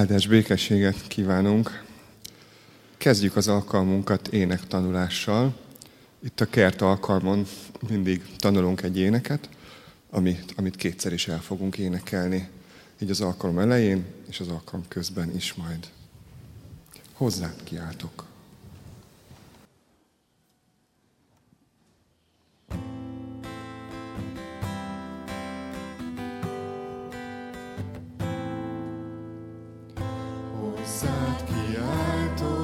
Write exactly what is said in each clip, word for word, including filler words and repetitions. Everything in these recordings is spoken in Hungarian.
Áldás békességet kívánunk! Kezdjük az alkalmunkat énektanulással. Itt a kert alkalmon mindig tanulunk egy éneket, amit, amit kétszer is el fogunk énekelni. Így az alkalom elején és az alkalom közben is majd. Hozzád kiáltok! Hozzád kiáltok,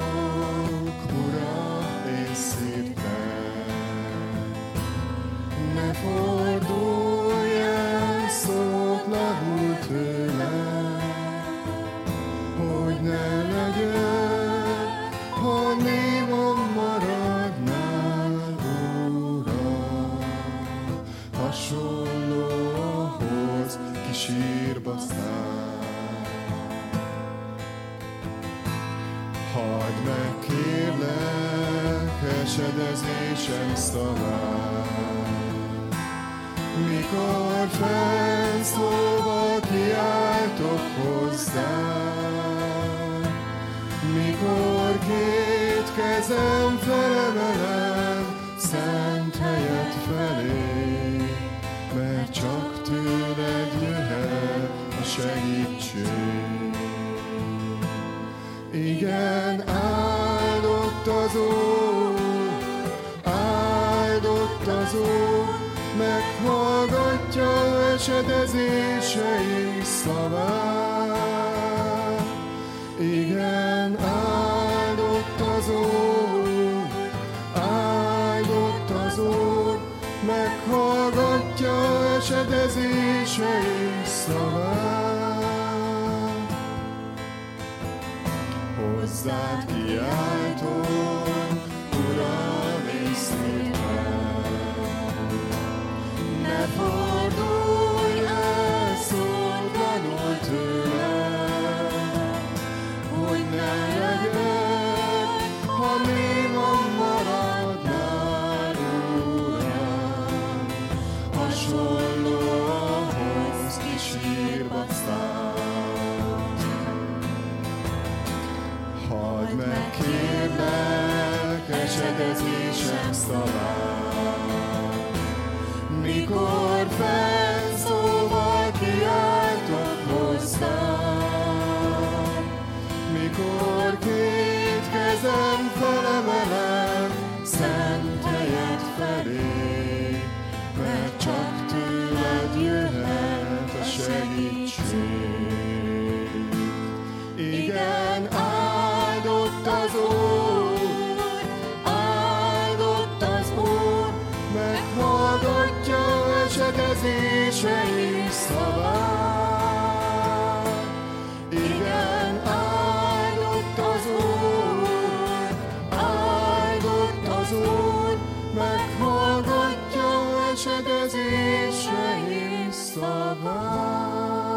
Uram, én szépen, ne fordulj el szótlanul tőlem, hogy ne legyek, ha némon maradnál, Uram, hasonló ahhoz, ki sírba száll. Hagyd meg, kérlek, esedezésem szavát, mikor felszólva kiáltok hozzám, mikor két kezem felemelem szent helyet felé, mert csak tőled jöhet a segítség. Igen, áldott az Úr, áldott az Úr, meghallgatja esedezéseink szavát. Igen, áldott az Úr, áldott az Úr, meghallgatja esedezéseink szavát. Hozzád kiáltok, Uram, én szépen, ne fordulj el szótlanul tőlem, hogy ne legyek, ha némon maradnál, Uram, hasonló ahhoz, ki sírba száll. Hagyd meg, kérlek, esedezésem szavát, mikor felszólva kiáltok hozzám, mikor két kezem felemelem szent helyed felé, mert csak tőled jöhet a segítség. Igen, áldott az Úr, áldott az Úr, meghallgatja esedezéseink szavát. Igen, áldott az Úr, áldott az Úr, meghallgatja esedezéseink szavát.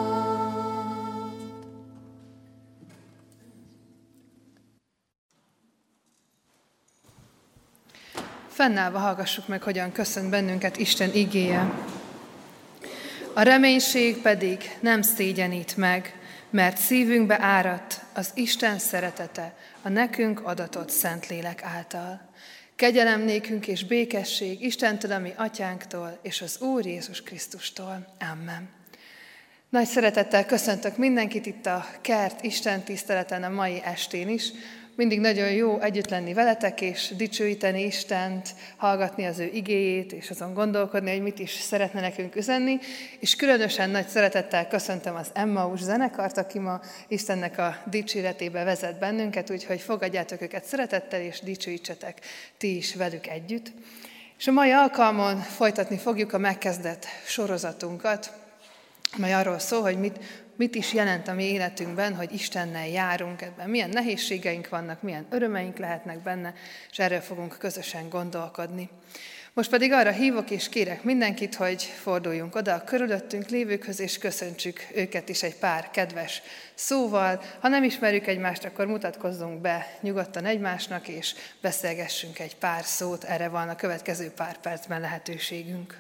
Fennállva hallgassuk meg, hogyan köszönt bennünket Isten igéje. A reménység pedig nem szégyenít meg, mert szívünkbe áradt az Isten szeretete a nekünk adatott Szentlélek által. Kegyelem nékünk és békesség Istentől, a mi atyánktól és az Úr Jézus Krisztustól. Amen. Nagy szeretettel köszöntök mindenkit itt a Kert Isten tiszteleten a mai estén is. Mindig nagyon jó együtt lenni veletek, és dicsőíteni Istent, hallgatni az ő igéjét, és azon gondolkodni, hogy mit is szeretne nekünk üzenni. És különösen nagy szeretettel köszöntöm az Emmaus zenekart, aki ma Istennek a dicséretébe vezet bennünket, úgyhogy fogadjátok őket szeretettel, és dicsőítsetek ti is velük együtt. És a mai alkalmon folytatni fogjuk a megkezdett sorozatunkat, amely arról szól, hogy mit, mit is jelent a mi életünkben, hogy Istennel járunk ebben, milyen nehézségeink vannak, milyen örömeink lehetnek benne, és erről fogunk közösen gondolkodni. Most pedig arra hívok és kérek mindenkit, hogy forduljunk oda a körülöttünk lévőkhöz, és köszöntsük őket is egy pár kedves szóval. Ha nem ismerjük egymást, akkor mutatkozzunk be nyugodtan egymásnak, és beszélgessünk egy pár szót, erre van a következő pár percben lehetőségünk.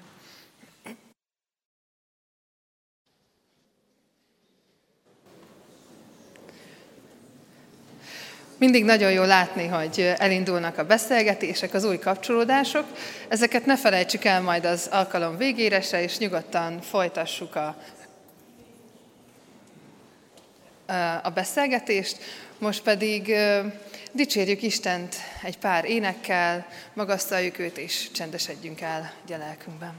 Mindig nagyon jó látni, hogy elindulnak a beszélgetések, az új kapcsolódások. Ezeket ne felejtsük el majd az alkalom végére se, és nyugodtan folytassuk a, a beszélgetést. Most pedig dicsérjük Istent egy pár énekkel, magasztaljuk őt, és csendesedjünk el a lelkünkben.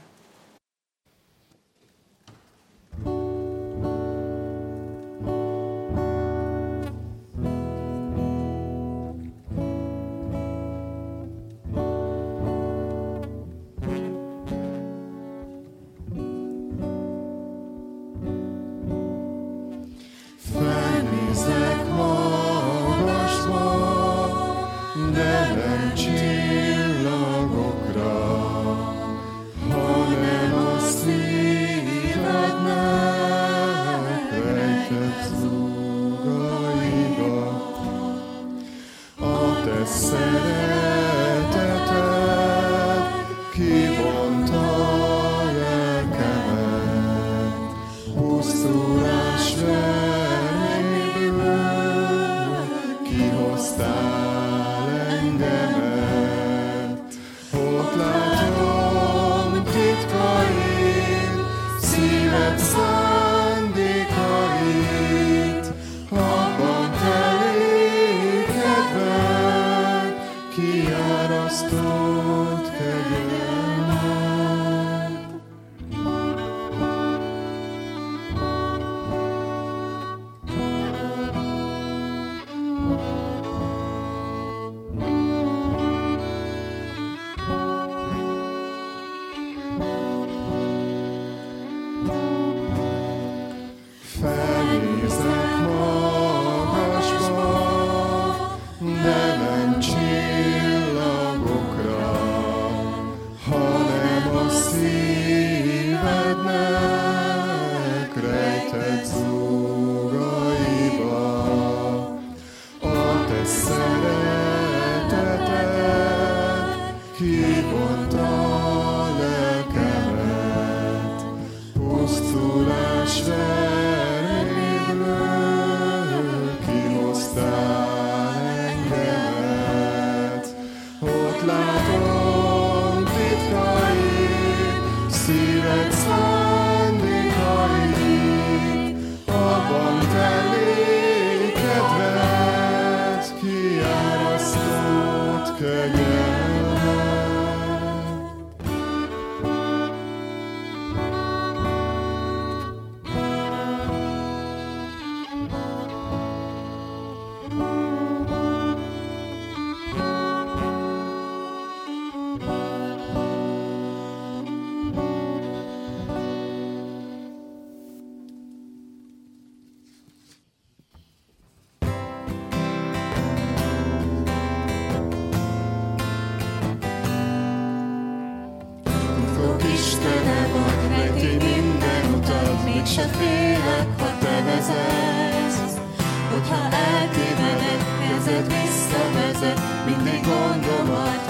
Se félek, ha te vezetsz, hogyha eltévedek, kezed visszavezet, mindig gondomat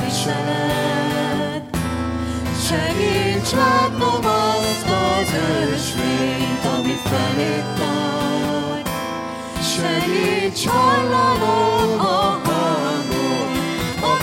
viseled. Segíts látnom azt az ösvényt, ami felét tart. Segíts hallanom a hangot a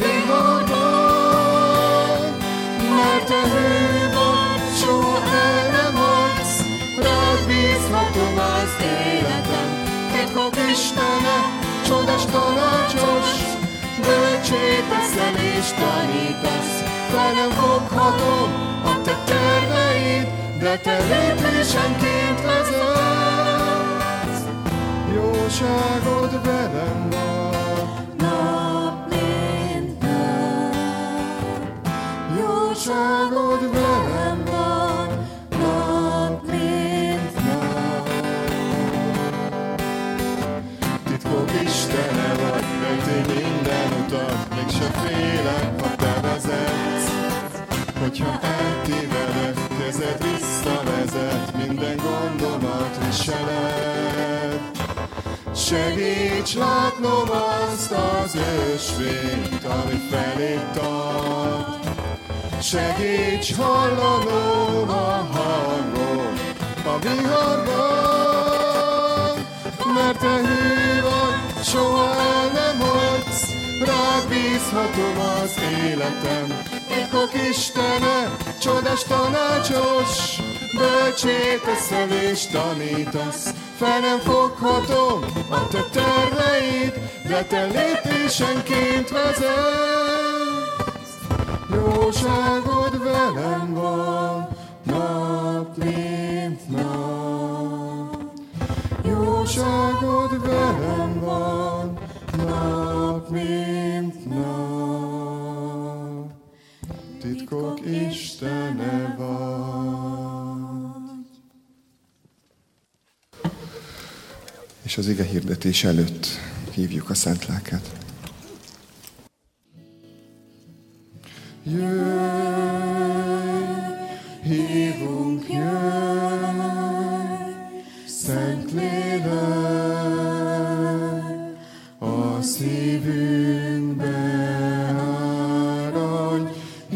viharban, mert te hű vagy, soha el nem hagysz. Rád bízhatom az életem, titkok Istene, csodás tanácsos, bölcsé teszel és tanítasz. Fel nem foghatom a te terveid, de te lépésenként vezetsz. Jóságod velem van, nap mint nap. jóságod velem van, Nap mint nap. titkok Istene vagy, rejtély minden utat, mégse félek, ha te vezetsz. Hogyha eltévedek, kezed visszavezet, minden gondomat viseled. Segíts látnom azt az ösvényt, ami felét tart. Segíts hallanom a hangot a viharban, mert te hű vagy, soha el nem hagysz. rád bízhatom az életem. Titkok Istene, csodás tanácsos, bölcsét teszel és tanítasz. Fel nem foghatom a te terveid, de te lépésenként vezetsz. Jóságod velem van, nap mint nap. Jóságod velem van, nap mint nap. Titkok Istene vagy. És az ige hirdetés előtt hívjuk a Szent Lelket. Jöjj, hívunk, jöjj, Szent Lélek, a szívünkbe áradj.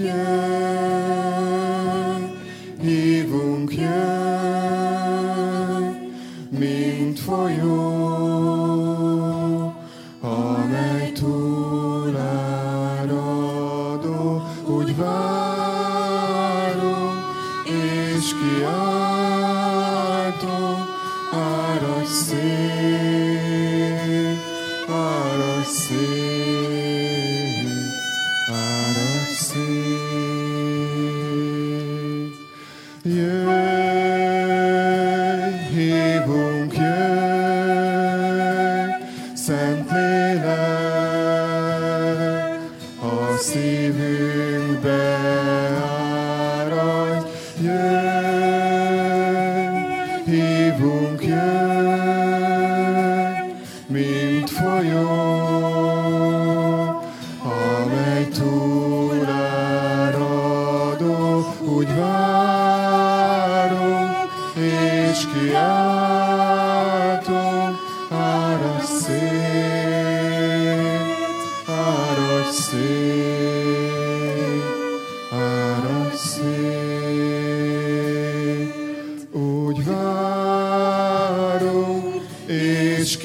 Jöjj, hívunk, jöjj, mint folyó, amely túláradó, úgy várunk és kiáltunk, áradj szép, áradj szép, áradj szép. Jöjj, hívunk, jöjj, Szent Lélek, a szívünkbe áradj. Jöjj, hívunk, jöjj, mint folyó, amely túláradó, úgy várunk és kiáltunk, áradj szép, áradj szép, áradj szép. Úgy várunk és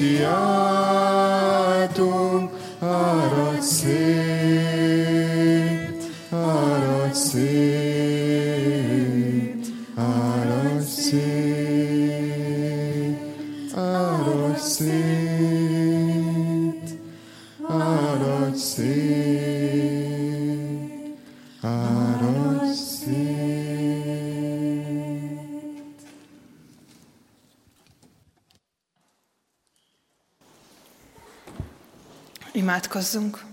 kiáltunk, áradj szép, áradj szép, áradj szép, áradj szép, áradj szép, áradj szép. Imádkozzunk.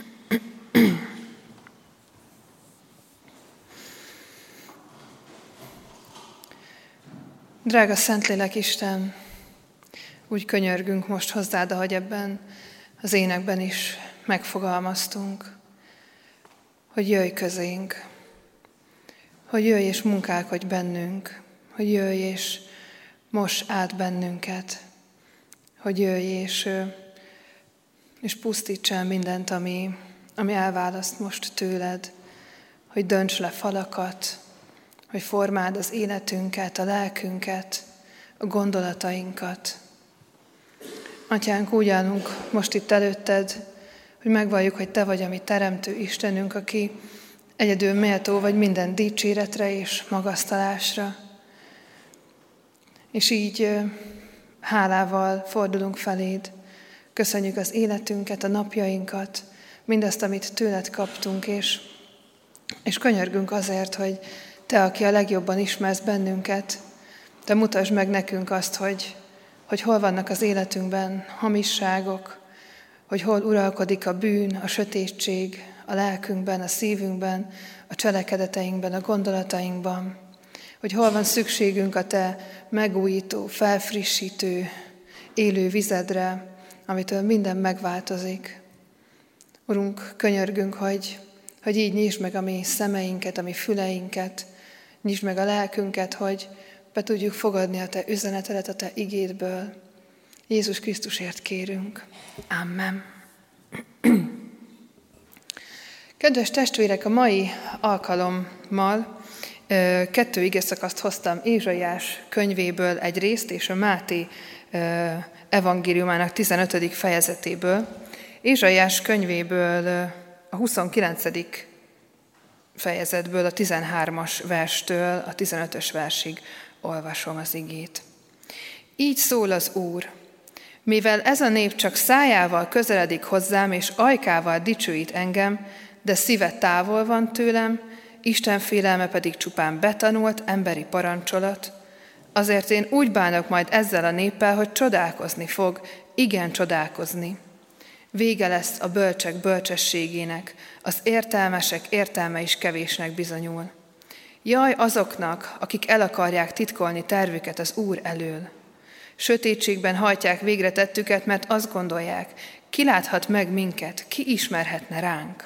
Drága Szentlélek Isten, úgy könyörgünk most hozzád, ahogy ebben az énekben is megfogalmaztunk, hogy jöjj közénk, hogy jöjj és munkálkodj bennünk, hogy jöjj és moss át bennünket, hogy jöjj és, és pusztíts el mindent, ami, ami elválaszt most tőled, hogy dönts le falakat, hogy formáld az életünket, a lelkünket, a gondolatainkat. Atyánk, úgy állunk most itt előtted, hogy megvalljuk, hogy Te vagy a mi teremtő Istenünk, aki egyedül méltó vagy minden dicséretre és magasztalásra. És így hálával fordulunk feléd. Köszönjük az életünket, a napjainkat, mindazt, amit tőled kaptunk, és, és könyörgünk azért, hogy Te, aki a legjobban ismersz bennünket, Te mutasd meg nekünk azt, hogy, hogy hol vannak az életünkben hamisságok, hogy hol uralkodik a bűn, a sötétség a lelkünkben, a szívünkben, a cselekedeteinkben, a gondolatainkban, hogy hol van szükségünk a Te megújító, felfrissítő, élő vizedre, amitől minden megváltozik. Urunk, könyörgünk, hogy, hogy így nyisd meg a mi szemeinket, a mi füleinket, nyisd meg a lelkünket, hogy be tudjuk fogadni a Te üzenetedet a Te igédből. Jézus Krisztusért kérünk. Amen. Kedves testvérek, a mai alkalommal kettő igeszakaszt hoztam Ézsaiás könyvéből egy részt, és a Máté evangéliumának tizenötödik fejezetéből, Ézsaiás könyvéből, a huszonkilencedik fejezetből, a tizenhármas verstől a tizenötös versig olvasom az igét. Így szól az Úr: mivel ez a nép csak szájával közeledik hozzám, és ajkával dicsőít engem, de szíve távol van tőlem, Isten félelme pedig csupán betanult emberi parancsolat, azért én úgy bánok majd ezzel a néppel, hogy csodálkozni fog, igen csodálkozni. Vége lesz a bölcsek bölcsességének, az értelmesek értelme is kevésnek bizonyul. Jaj azoknak, akik el akarják titkolni tervüket az Úr elől. Sötétségben hajtják végre tettüket, mert azt gondolják, ki láthat meg minket, ki ismerhetne ránk.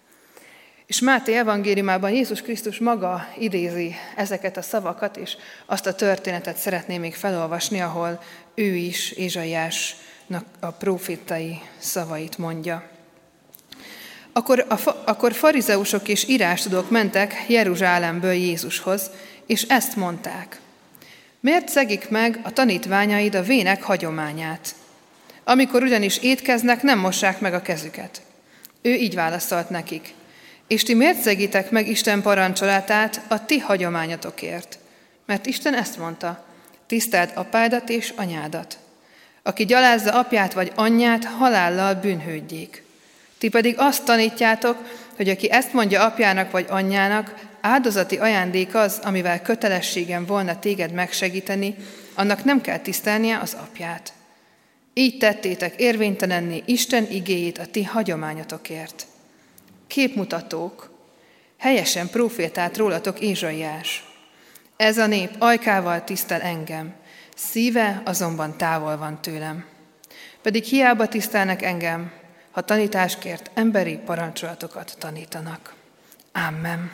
És Máté evangéliumában Jézus Krisztus maga idézi ezeket a szavakat, és azt a történetet szeretném még felolvasni, ahol ő is Ézsaiásnak a prófétai szavait mondja. Akkor, a, akkor farizeusok és írástudók mentek Jeruzsálemből Jézushoz, és ezt mondták: miért szegik meg a tanítványaid a vének hagyományát? Amikor ugyanis étkeznek, nem mossák meg a kezüket. Ő így válaszolt nekik: és ti miért szegitek meg Isten parancsolatát a ti hagyományatokért? Mert Isten ezt mondta: tiszteld apádat és anyádat. Aki gyalázza apját vagy anyját, halállal bűnhődjék. Ti pedig azt tanítjátok, hogy aki ezt mondja apjának vagy anyjának, áldozati ajándék az, amivel kötelességem volna téged megsegíteni, annak nem kell tisztelnie az apját. Így tettétek érvénytelenné Isten igéjét a ti hagyományotokért. Képmutatók, helyesen prófétált rólatok Ézsaiás. Ez a nép ajkával tisztel engem, szíve azonban távol van tőlem. Pedig hiába tisztelnek engem, ha tanításkért emberi parancsolatokat tanítanak. Amen.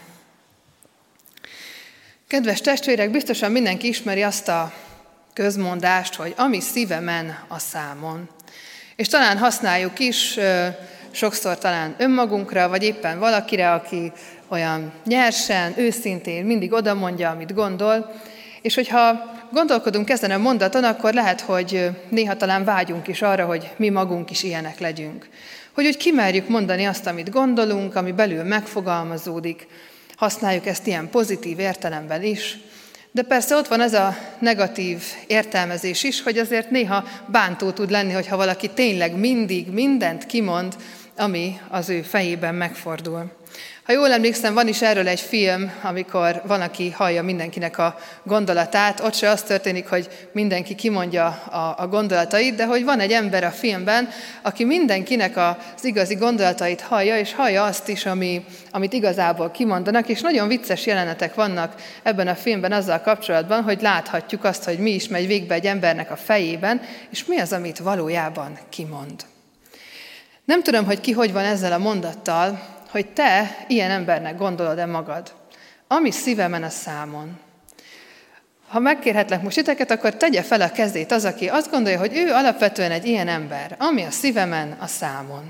Kedves testvérek, biztosan mindenki ismeri azt a közmondást, hogy ami szívemen, a számon. És talán használjuk is, sokszor talán önmagunkra, vagy éppen valakire, aki olyan nyersen, őszintén mindig oda mondja, amit gondol, és hogyha gondolkodunk ezen a mondaton, akkor lehet, hogy néha talán vágyunk is arra, hogy mi magunk is ilyenek legyünk. Hogy úgy kimerjük mondani azt, amit gondolunk, ami belül megfogalmazódik, használjuk ezt ilyen pozitív értelemben is, de persze ott van ez a negatív értelmezés is, hogy azért néha bántó tud lenni, hogyha valaki tényleg mindig mindent kimond, ami az ő fejében megfordul. Ha jól emlékszem, van is erről egy film, amikor van, aki hallja mindenkinek a gondolatát. Ott se az történik, hogy mindenki kimondja a, a gondolatait, de hogy van egy ember a filmben, aki mindenkinek az igazi gondolatait hallja, és hallja azt is, ami, amit igazából kimondanak, és nagyon vicces jelenetek vannak ebben a filmben azzal kapcsolatban, hogy láthatjuk azt, hogy mi is megy végbe egy embernek a fejében, és mi az, amit valójában kimond. Nem tudom, hogy ki hogy van ezzel a mondattal, hogy te ilyen embernek gondolod-e magad. Ami szívemen a számon. Ha megkérhetlek most titeket, akkor tegye fel a kezét az, aki azt gondolja, hogy ő alapvetően egy ilyen ember, ami a szívemen a számon.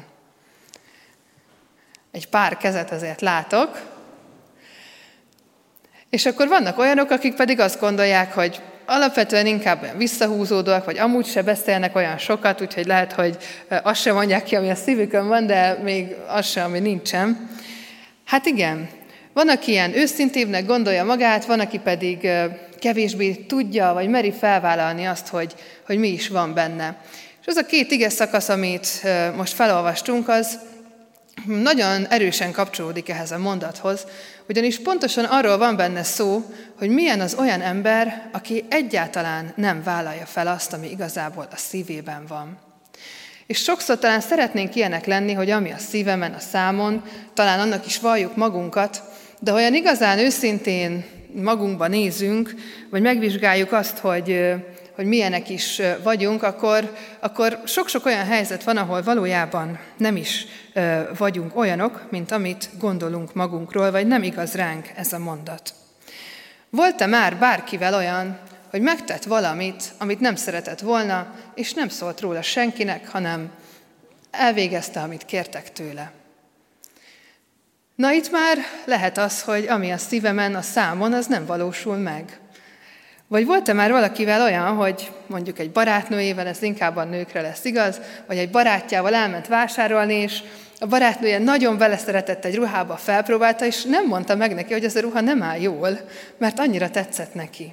Egy pár kezet azért látok. És akkor vannak olyanok, akik pedig azt gondolják, hogy alapvetően inkább olyan visszahúzódóak, vagy amúgy se beszélnek olyan sokat, úgyhogy lehet, hogy azt sem mondják ki, ami a szívükön van, de még az sem, ami nincsen. Hát igen, van, aki ilyen őszintébbnek gondolja magát, van, aki pedig kevésbé tudja, vagy meri felvállalni azt, hogy, hogy mi is van benne. És az a két ige szakasz, amit most felolvastunk, az nagyon erősen kapcsolódik ehhez a mondathoz, ugyanis pontosan arról van benne szó, hogy milyen az olyan ember, aki egyáltalán nem vállalja fel azt, ami igazából a szívében van. És sokszor talán szeretnénk ilyenek lenni, hogy ami a szívemen, a számon, talán annak is valljuk magunkat, de olyan igazán őszintén magunkba nézünk, vagy megvizsgáljuk azt, hogy, hogy milyenek is vagyunk, akkor, akkor sok-sok olyan helyzet van, ahol valójában nem is vagyunk olyanok, mint amit gondolunk magunkról, vagy nem igaz ránk ez a mondat. Volt-e már bárkivel olyan, hogy megtett valamit, amit nem szeretett volna, és nem szólt róla senkinek, hanem elvégezte, amit kértek tőle? Na itt már lehet az, hogy ami a szívemen, a számon, az nem valósul meg. Vagy volt-e már valakivel olyan, hogy mondjuk egy barátnőjével, ez inkább a nőkre lesz igaz, vagy egy barátjával elment vásárolni, és a barátnője nagyon beleszeretett egy ruhába, felpróbálta, és nem mondta meg neki, hogy az a ruha nem áll jól, mert annyira tetszett neki.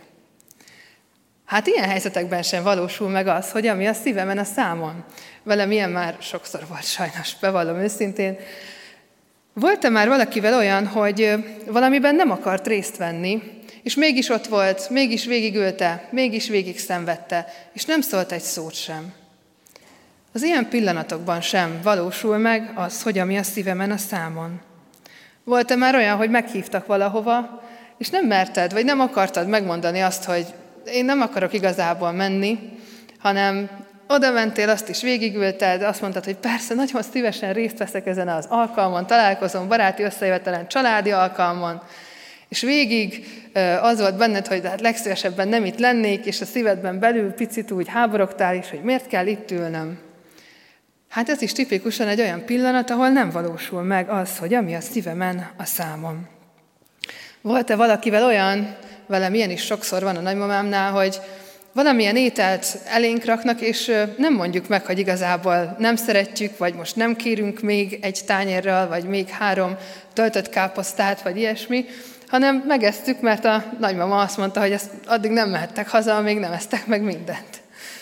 Hát ilyen helyzetekben sem valósul meg az, hogy ami a szívemen, a számon. Velem ilyen már sokszor volt, sajnos, bevallom őszintén. Volt-e már valakivel olyan, hogy valamiben nem akart részt venni, és mégis ott volt, mégis végigülte, mégis végig szenvedte, és nem szólt egy szót sem. Az ilyen pillanatokban sem valósul meg az, hogy ami a szívemen, a számon. Volt-e már olyan, hogy meghívtak valahova, és nem merted, vagy nem akartad megmondani azt, hogy én nem akarok igazából menni, hanem oda mentél, azt is végigülted, azt mondtad, hogy persze, nagyon szívesen részt veszek ezen az alkalmon, találkozom baráti összejövetelen, családi alkalmon, és végig az volt benned, hogy hát legszívesebben nem itt lennék, és a szívedben belül picit úgy háborogtál is, hogy miért kell itt ülnöm. Hát ez is tipikusan egy olyan pillanat, ahol nem valósul meg az, hogy ami a szívemen, a számom. Volt-e valakivel olyan, velem ilyen is sokszor van a nagymamámnál, hogy valamilyen ételt elénk raknak, és nem mondjuk meg, hogy igazából nem szeretjük, vagy most nem kérünk még egy tányérral, vagy még három töltött káposztát, vagy ilyesmi, hanem megesztük, mert a nagymama azt mondta, hogy ezt addig nem mehettek haza, amíg nem esztek meg mindent.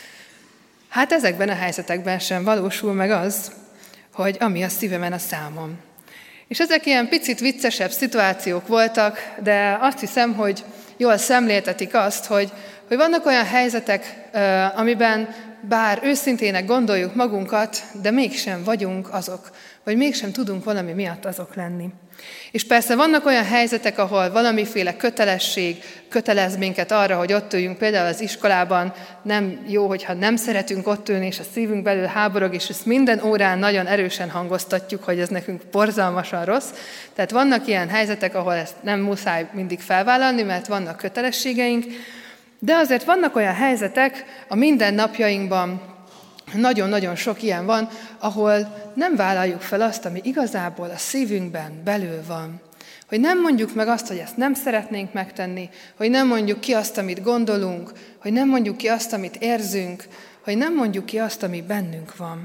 Hát ezekben a helyzetekben sem valósul meg az, hogy ami a szívemen, a számom. És ezek ilyen picit viccesebb szituációk voltak, de azt hiszem, hogy jól szemléltetik azt, hogy, hogy vannak olyan helyzetek, amiben bár őszintének gondoljuk magunkat, de mégsem vagyunk azok, vagy mégsem tudunk valami miatt azok lenni. És persze vannak olyan helyzetek, ahol valamiféle kötelesség kötelez minket arra, hogy ott üljünk, például az iskolában nem jó, hogyha nem szeretünk ott ülni, és a szívünk belül háborog, és ezt minden órán nagyon erősen hangoztatjuk, hogy ez nekünk borzalmasan rossz. Tehát vannak ilyen helyzetek, ahol ezt nem muszáj mindig felvállalni, mert vannak kötelességeink, de azért vannak olyan helyzetek a mindennapjainkban, nagyon-nagyon sok ilyen van, ahol nem vállaljuk fel azt, ami igazából a szívünkben belül van. Hogy nem mondjuk meg azt, hogy ezt nem szeretnénk megtenni, hogy nem mondjuk ki azt, amit gondolunk, hogy nem mondjuk ki azt, amit érzünk, hogy nem mondjuk ki azt, ami bennünk van.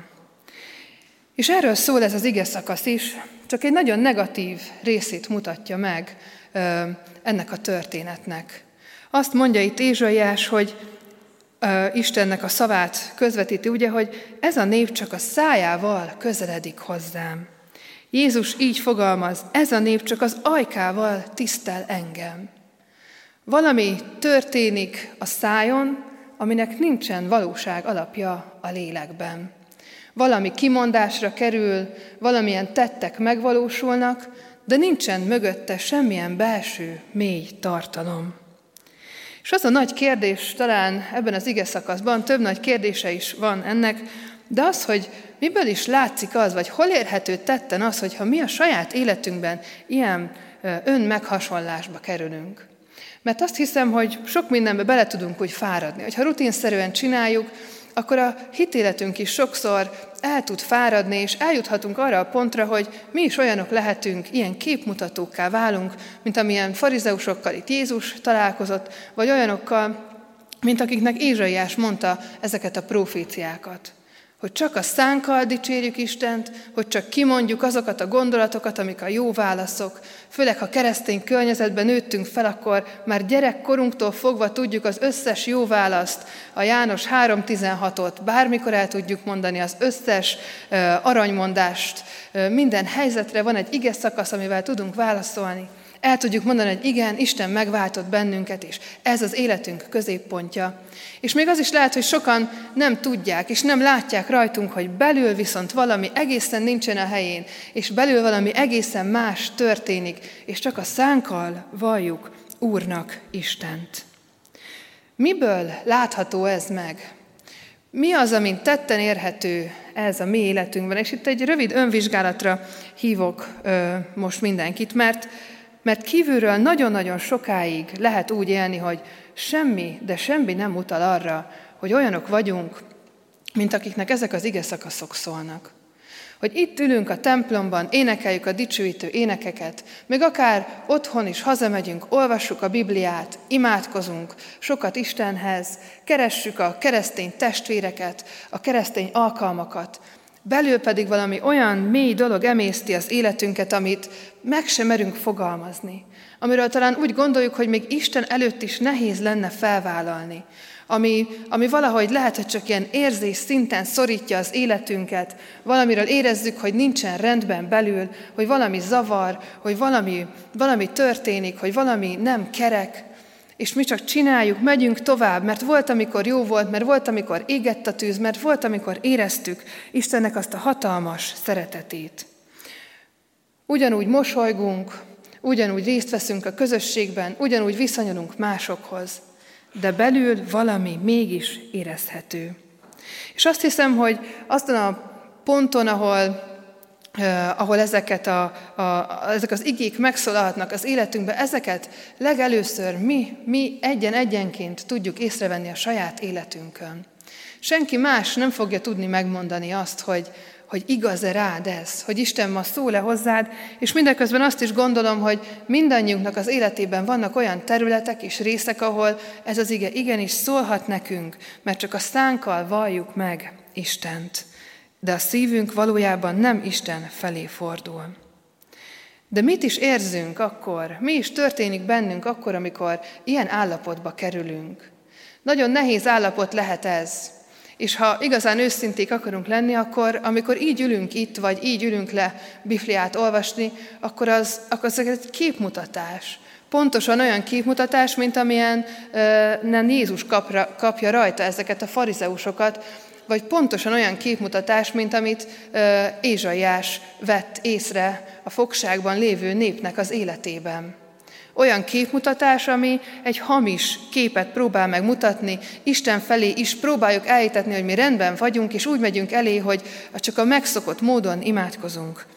És erről szól ez az ige szakasz is, csak egy nagyon negatív részét mutatja meg ennek a történetnek. Azt mondja itt Ézsaiás, hogy Istennek a szavát közvetíti, ugye, hogy ez a nép csak a szájával közeledik hozzám. Jézus így fogalmaz, ez a nép csak az ajkával tisztel engem. Valami történik a szájon, aminek nincsen valóság alapja a lélekben. Valami kimondásra kerül, valamilyen tettek megvalósulnak, de nincsen mögötte semmilyen belső, mély tartalom. És az a nagy kérdés, talán ebben az ige szakaszban több nagy kérdése is van ennek, de az, hogy miből is látszik az, vagy hol érhető tetten az, hogyha mi a saját életünkben ilyen önmeghasonlásba kerülünk. Mert azt hiszem, hogy sok mindenbe bele tudunk úgy fáradni. Hogyha rutinszerűen csináljuk, akkor a hitéletünk is sokszor el tud fáradni, és eljuthatunk arra a pontra, hogy mi is olyanok lehetünk, ilyen képmutatókká válunk, mint amilyen farizeusokkal itt Jézus találkozott, vagy olyanokkal, mint akiknek Ézsaiás mondta ezeket a proféciákat. Hogy csak a szánkkal dicsérjük Istent, hogy csak kimondjuk azokat a gondolatokat, amik a jó válaszok. Főleg, ha keresztény környezetben nőttünk fel, akkor már gyerekkorunktól fogva tudjuk az összes jó választ, a János három tizenhatot, bármikor el tudjuk mondani az összes uh, aranymondást, uh, minden helyzetre van egy ige szakasz, amivel tudunk válaszolni. El tudjuk mondani, hogy igen, Isten megváltott bennünket, és ez az életünk középpontja. És még az is lehet, hogy sokan nem tudják, és nem látják rajtunk, hogy belül viszont valami egészen nincsen a helyén, és belül valami egészen más történik, és csak a szánkkal valljuk Úrnak Istent. Miből látható ez meg? Mi az, amint tetten érhető ez a mi életünkben? És itt egy rövid önvizsgálatra hívok ö, most mindenkit, mert Mert kívülről nagyon-nagyon sokáig lehet úgy élni, hogy semmi, de semmi nem utal arra, hogy olyanok vagyunk, mint akiknek ezek az ige szakaszok szólnak. Hogy itt ülünk a templomban, énekeljük a dicsőítő énekeket, még akár otthon is hazamegyünk, olvassuk a Bibliát, imádkozunk sokat Istenhez, keressük a keresztény testvéreket, a keresztény alkalmakat, belül pedig valami olyan mély dolog emészti az életünket, amit meg sem merünk fogalmazni, amiről talán úgy gondoljuk, hogy még Isten előtt is nehéz lenne felvállalni, ami, ami valahogy lehet, hogy csak ilyen érzés szinten szorítja az életünket, valamiről érezzük, hogy nincsen rendben belül, hogy valami zavar, hogy valami, valami történik, hogy valami nem kerek, és mi csak csináljuk, megyünk tovább, mert volt, amikor jó volt, mert volt, amikor égett a tűz, mert volt, amikor éreztük Istennek azt a hatalmas szeretetét. Ugyanúgy mosolygunk, ugyanúgy részt veszünk a közösségben, ugyanúgy viszonyulunk másokhoz, de belül valami mégis érezhető. És azt hiszem, hogy azon a ponton, ahol, eh, ahol ezeket a, a, ezek az igék megszólalhatnak az életünkbe, ezeket legelőször mi, mi egyen-egyenként tudjuk észrevenni a saját életünkön. Senki más nem fogja tudni megmondani azt, hogy hogy igaz-e rád ez, hogy Isten ma szól-e hozzád, és mindeközben azt is gondolom, hogy mindannyiunknak az életében vannak olyan területek és részek, ahol ez az ige igenis szólhat nekünk, mert csak a szánkkal valljuk meg Istent, de a szívünk valójában nem Isten felé fordul. De mit is érzünk akkor, mi is történik bennünk akkor, amikor ilyen állapotba kerülünk? Nagyon nehéz állapot lehet ez. És ha igazán őszinték akarunk lenni, akkor amikor így ülünk itt, vagy így ülünk le Bibliát olvasni, akkor az, akkor az egy képmutatás. Pontosan olyan képmutatás, mint amilyen nem Jézus kapra, kapja rajta ezeket a farizeusokat, vagy pontosan olyan képmutatás, mint amit Ézsaiás vett észre a fogságban lévő népnek az életében. Olyan képmutatás, ami egy hamis képet próbál megmutatni, Isten felé is próbáljuk elhitetni, hogy mi rendben vagyunk, és úgy megyünk elé, hogy csak a megszokott módon imádkozunk.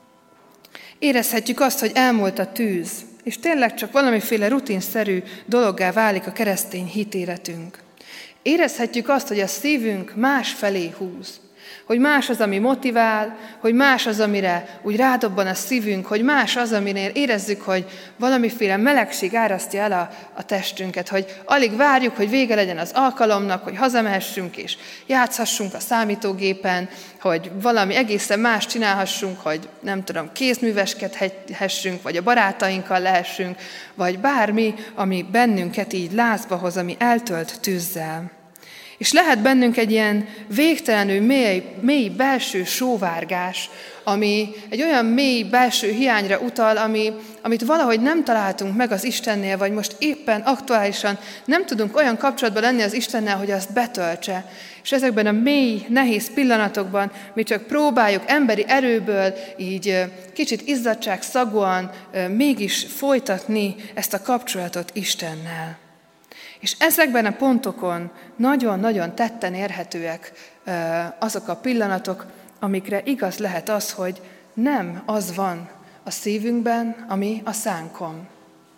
Érezhetjük azt, hogy elmúlt a tűz, és tényleg csak valamiféle rutinszerű dologgá válik a keresztény hitéletünk. Érezhetjük azt, hogy a szívünk más felé húz, hogy más az, ami motivál, hogy más az, amire úgy rádobban a szívünk, hogy más az, aminél érezzük, hogy valamiféle melegség árasztja el a, a testünket, hogy alig várjuk, hogy vége legyen az alkalomnak, hogy hazamehessünk és játszhassunk a számítógépen, hogy valami egészen más csinálhassunk, hogy nem tudom, kézműveskedhessünk, vagy a barátainkkal lehessünk, vagy bármi, ami bennünket így lázba hoz, ami eltölt tűzzel. És lehet bennünk egy ilyen végtelenül mély, mély belső sóvárgás, ami egy olyan mély belső hiányra utal, ami, amit valahogy nem találtunk meg az Istennél, vagy most éppen aktuálisan nem tudunk olyan kapcsolatban lenni az Istennel, hogy azt betöltse. És ezekben a mély, nehéz pillanatokban mi csak próbáljuk emberi erőből így kicsit izzadságszagúan mégis folytatni ezt a kapcsolatot Istennel. És ezekben a pontokon nagyon-nagyon tetten érhetőek azok a pillanatok, amikre igaz lehet az, hogy nem az van a szívünkben, ami a szánkon.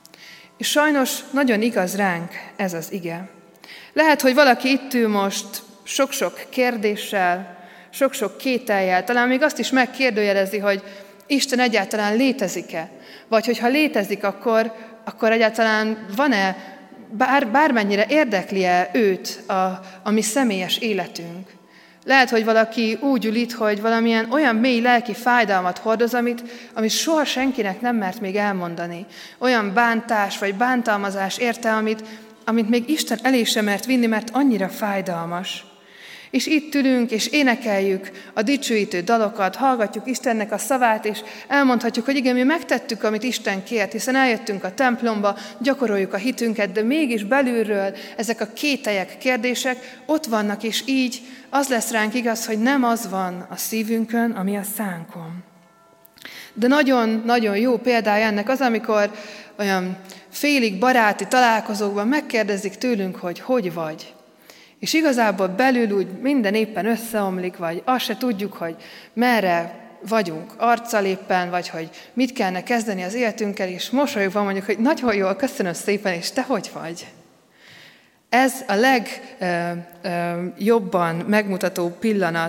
És sajnos nagyon igaz ránk ez az ige. Lehet, hogy valaki itt ül most sok-sok kérdéssel, sok-sok kétellyel, talán még azt is megkérdőjelezi, hogy Isten egyáltalán létezik-e? Vagy hogyha létezik, akkor, akkor egyáltalán van-e Bár, bármennyire érdekli-e őt a, a mi személyes életünk. Lehet, hogy valaki úgy ül itt, hogy valamilyen olyan mély lelki fájdalmat hordoz, amit, amit soha senkinek nem mert még elmondani. Olyan bántás vagy bántalmazás érte, amit, amit még Isten elé sem mert vinni, mert annyira fájdalmas. És itt ülünk, és énekeljük a dicsőítő dalokat, hallgatjuk Istennek a szavát, és elmondhatjuk, hogy igen, mi megtettük, amit Isten kért, hiszen eljöttünk a templomba, gyakoroljuk a hitünket, de mégis belülről ezek a kételyek, kérdések ott vannak, és így az lesz ránk igaz, hogy nem az van a szívünkön, ami a szánkon. De nagyon-nagyon jó példája ennek az, amikor olyan félig baráti találkozókban megkérdezik tőlünk, hogy hogy vagy. És igazából belül úgy minden éppen összeomlik, vagy azt se tudjuk, hogy merre vagyunk arccal éppen, vagy hogy mit kellene kezdeni az életünkkel, és mosolyogva mondjuk, hogy nagyon jól, köszönöm szépen, és te hogy vagy? Ez a legjobban megmutató pillanat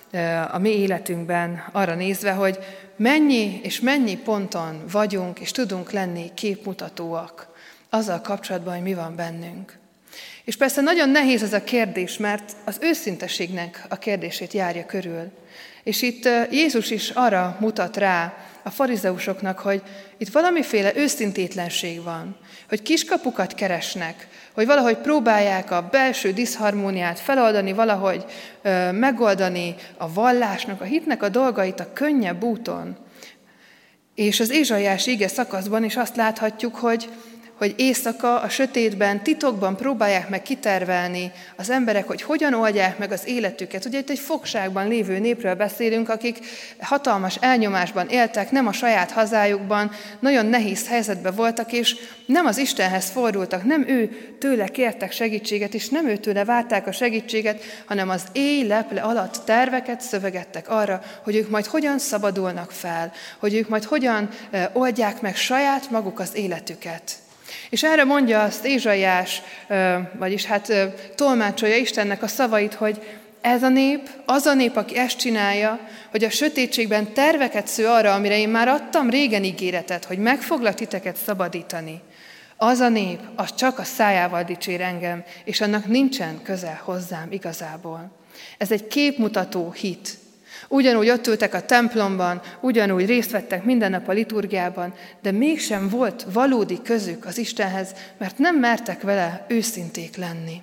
a mi életünkben arra nézve, hogy mennyi és mennyi ponton vagyunk és tudunk lenni képmutatóak azzal kapcsolatban, hogy mi van bennünk. És persze nagyon nehéz ez a kérdés, mert az őszinteségnek a kérdését járja körül. És itt Jézus is arra mutat rá a farizeusoknak, hogy itt valamiféle őszintétlenség van, hogy kiskapukat keresnek, hogy valahogy próbálják a belső diszharmóniát feloldani, valahogy ö, megoldani a vallásnak, a hitnek a dolgait a könnyebb úton. És az Ézsaiás ige szakaszban is azt láthatjuk, hogy hogy éjszaka a sötétben, titokban próbálják meg kitervelni az emberek, hogy hogyan oldják meg az életüket. Ugye itt egy fogságban lévő népről beszélünk, akik hatalmas elnyomásban éltek, nem a saját hazájukban, nagyon nehéz helyzetben voltak, és nem az Istenhez fordultak, nem ő tőle kértek segítséget, és nem ő tőle várták a segítséget, hanem az éj leple alatt terveket szövegettek arra, hogy ők majd hogyan szabadulnak fel, hogy ők majd hogyan oldják meg saját maguk az életüket. És erre mondja azt Ézsaiás, vagyis hát tolmácsolja Istennek a szavait, hogy ez a nép, az a nép, aki ezt csinálja, hogy a sötétségben terveket sző arra, amire én már adtam régen ígéretet, hogy meg foglak titeket szabadítani. Az a nép, az csak a szájával dicsér engem, és annak nincsen köze hozzám igazából. Ez egy képmutató hit. Ugyanúgy ott ültek a templomban, ugyanúgy részt vettek minden nap a liturgiában, de mégsem volt valódi közük az Istenhez, mert nem mertek vele őszinték lenni.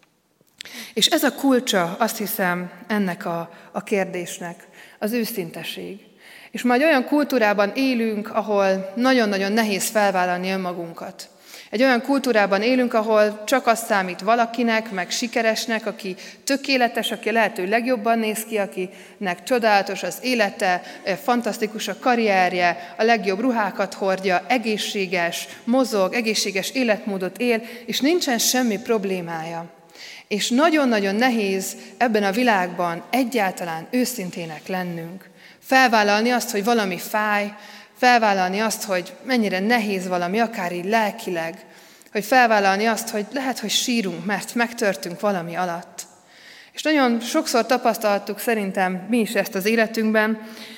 És ez a kulcsa, azt hiszem, ennek a, a kérdésnek, az őszinteség. És majd olyan kultúrában élünk, ahol nagyon-nagyon nehéz felvállalni önmagunkat. Egy olyan kultúrában élünk, ahol csak az számít valakinek, meg sikeresnek, aki tökéletes, aki lehető legjobban néz ki, akinek csodálatos az élete, fantasztikus a karrierje, a legjobb ruhákat hordja, egészséges, mozog, egészséges életmódot él, és nincsen semmi problémája. És nagyon-nagyon nehéz ebben a világban egyáltalán őszintének lennünk. Felvállalni azt, hogy valami fáj, felvállalni azt, hogy mennyire nehéz valami, akár így lelkileg, hogy felvállalni azt, hogy lehet, hogy sírunk, mert megtörtünk valami alatt. És nagyon sokszor tapasztaltuk szerintem mi is ezt az életünkben,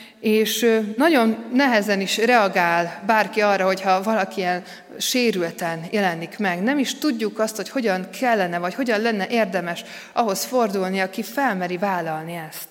és nagyon nehezen is reagál bárki arra, hogyha valaki ilyen sérülten jelenik meg. Nem is tudjuk azt, hogy hogyan kellene, vagy hogyan lenne érdemes ahhoz fordulni, aki felmeri vállalni ezt.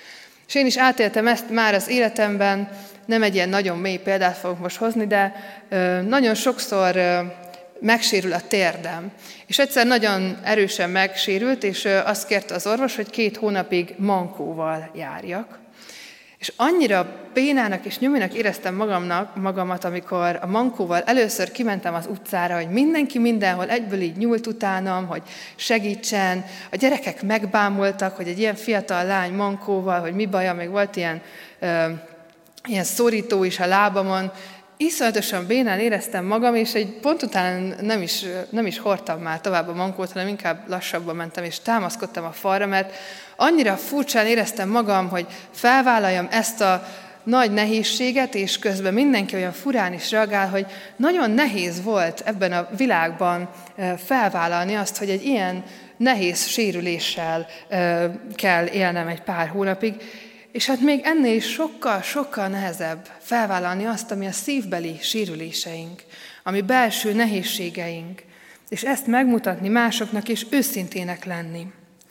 És én is átéltem ezt már az életemben, nem egy ilyen nagyon mély példát fogok most hozni, de nagyon sokszor megsérül a térdem. És egyszer nagyon erősen megsérült, és azt kérte az orvos, hogy két hónapig mankóval járjak. És annyira bénának és nyuminak éreztem magamnak, magamat, amikor a mankóval először kimentem az utcára, hogy mindenki mindenhol egyből így nyúlt utánam, hogy segítsen. A gyerekek megbámultak, hogy egy ilyen fiatal lány mankóval, hogy mi baja, még volt ilyen, ö, ilyen szorító is a lábamon. Iszonyatosan bénán éreztem magam, és egy pont után nem is, nem is hordtam már tovább a mankót, hanem inkább lassabban mentem, és támaszkodtam a falra, mert annyira furcsán éreztem magam, hogy felvállaljam ezt a nagy nehézséget, és közben mindenki olyan furán is reagál, hogy nagyon nehéz volt ebben a világban felvállalni azt, hogy egy ilyen nehéz sérüléssel kell élnem egy pár hónapig, és hát még ennél is sokkal, sokkal nehezebb felvállalni azt, ami a szívbeli sérüléseink, ami belső nehézségeink, és ezt megmutatni másoknak, és őszintének lenni.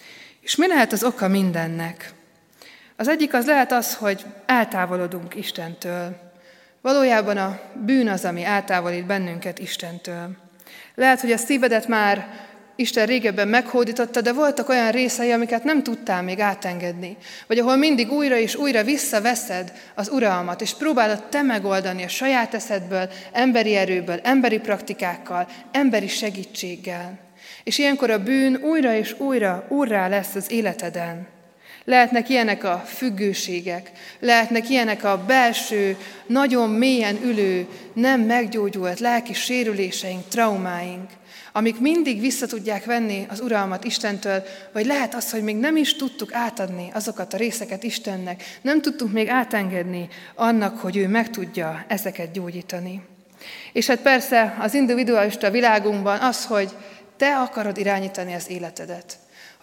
És mi lehet az oka mindennek? Az egyik az lehet az, hogy eltávolodunk Istentől. Valójában a bűn az, ami eltávolít bennünket Istentől. Lehet, hogy a szívedet már Isten régebben meghódította, de voltak olyan részei, amiket nem tudtál még átengedni. Vagy ahol mindig újra és újra visszaveszed az uralmat, és próbálod te megoldani a saját eszedből, emberi erőből, emberi praktikákkal, emberi segítséggel. És ilyenkor a bűn újra és újra úrrá lesz az életeden. Lehetnek ilyenek a függőségek, lehetnek ilyenek a belső, nagyon mélyen ülő, nem meggyógyult lelki sérüléseink, traumáink, amik mindig vissza tudják venni az uralmat Istentől, vagy lehet az, hogy még nem is tudtuk átadni azokat a részeket Istennek, nem tudtuk még átengedni annak, hogy ő meg tudja ezeket gyógyítani. És hát persze az individualista világunkban az, hogy te akarod irányítani az életedet,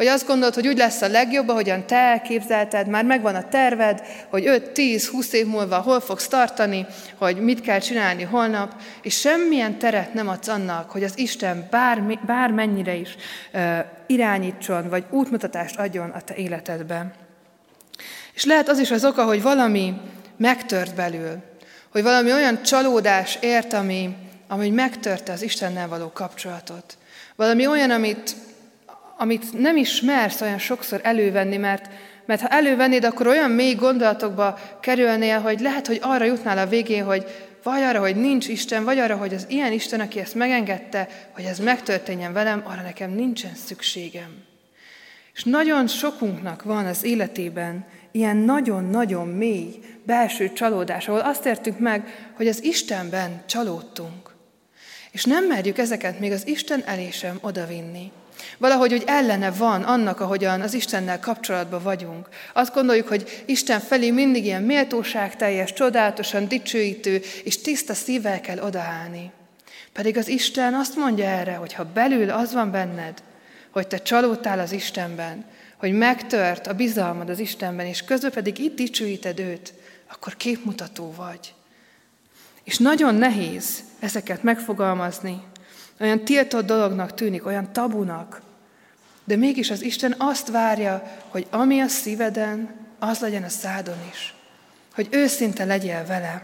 Hogy azt gondolod, hogy úgy lesz a legjobb, ahogyan te elképzelted, már megvan a terved, hogy öt, tíz, húsz év múlva hol fogsz tartani, hogy mit kell csinálni holnap, és semmilyen teret nem adsz annak, hogy az Isten bármi, bármennyire is uh, irányítson, vagy útmutatást adjon a te életedben. És lehet az is az oka, hogy valami megtört belül, hogy valami olyan csalódás ért, ami, ami megtörte az Istennel való kapcsolatot. Valami olyan, amit, amit nem is mersz olyan sokszor elővenni, mert, mert ha elővennéd, akkor olyan mély gondolatokba kerülnél, hogy lehet, hogy arra jutnál a végén, hogy vagy arra, hogy nincs Isten, vagy arra, hogy az ilyen Isten, aki ezt megengedte, hogy ez megtörténjen velem, arra nekem nincsen szükségem. És nagyon sokunknak van az életében ilyen nagyon-nagyon mély belső csalódás, ahol azt értük meg, hogy az Istenben csalódtunk. És nem merjük ezeket még az Isten elé sem odavinni. Valahogy úgy ellene van annak, ahogyan az Istennel kapcsolatban vagyunk. Azt gondoljuk, hogy Isten felé mindig ilyen méltóságteljes, csodálatosan dicsőítő és tiszta szívvel kell odaállni. Pedig az Isten azt mondja erre, hogy ha belül az van benned, hogy te csalódtál az Istenben, hogy megtört a bizalmad az Istenben, és közben pedig itt dicsőíted őt, akkor képmutató vagy. És nagyon nehéz ezeket megfogalmazni. Olyan tiltott dolognak tűnik, olyan tabunak. De mégis az Isten azt várja, hogy ami a szíveden, az legyen a szádon is. Hogy őszinte legyél vele.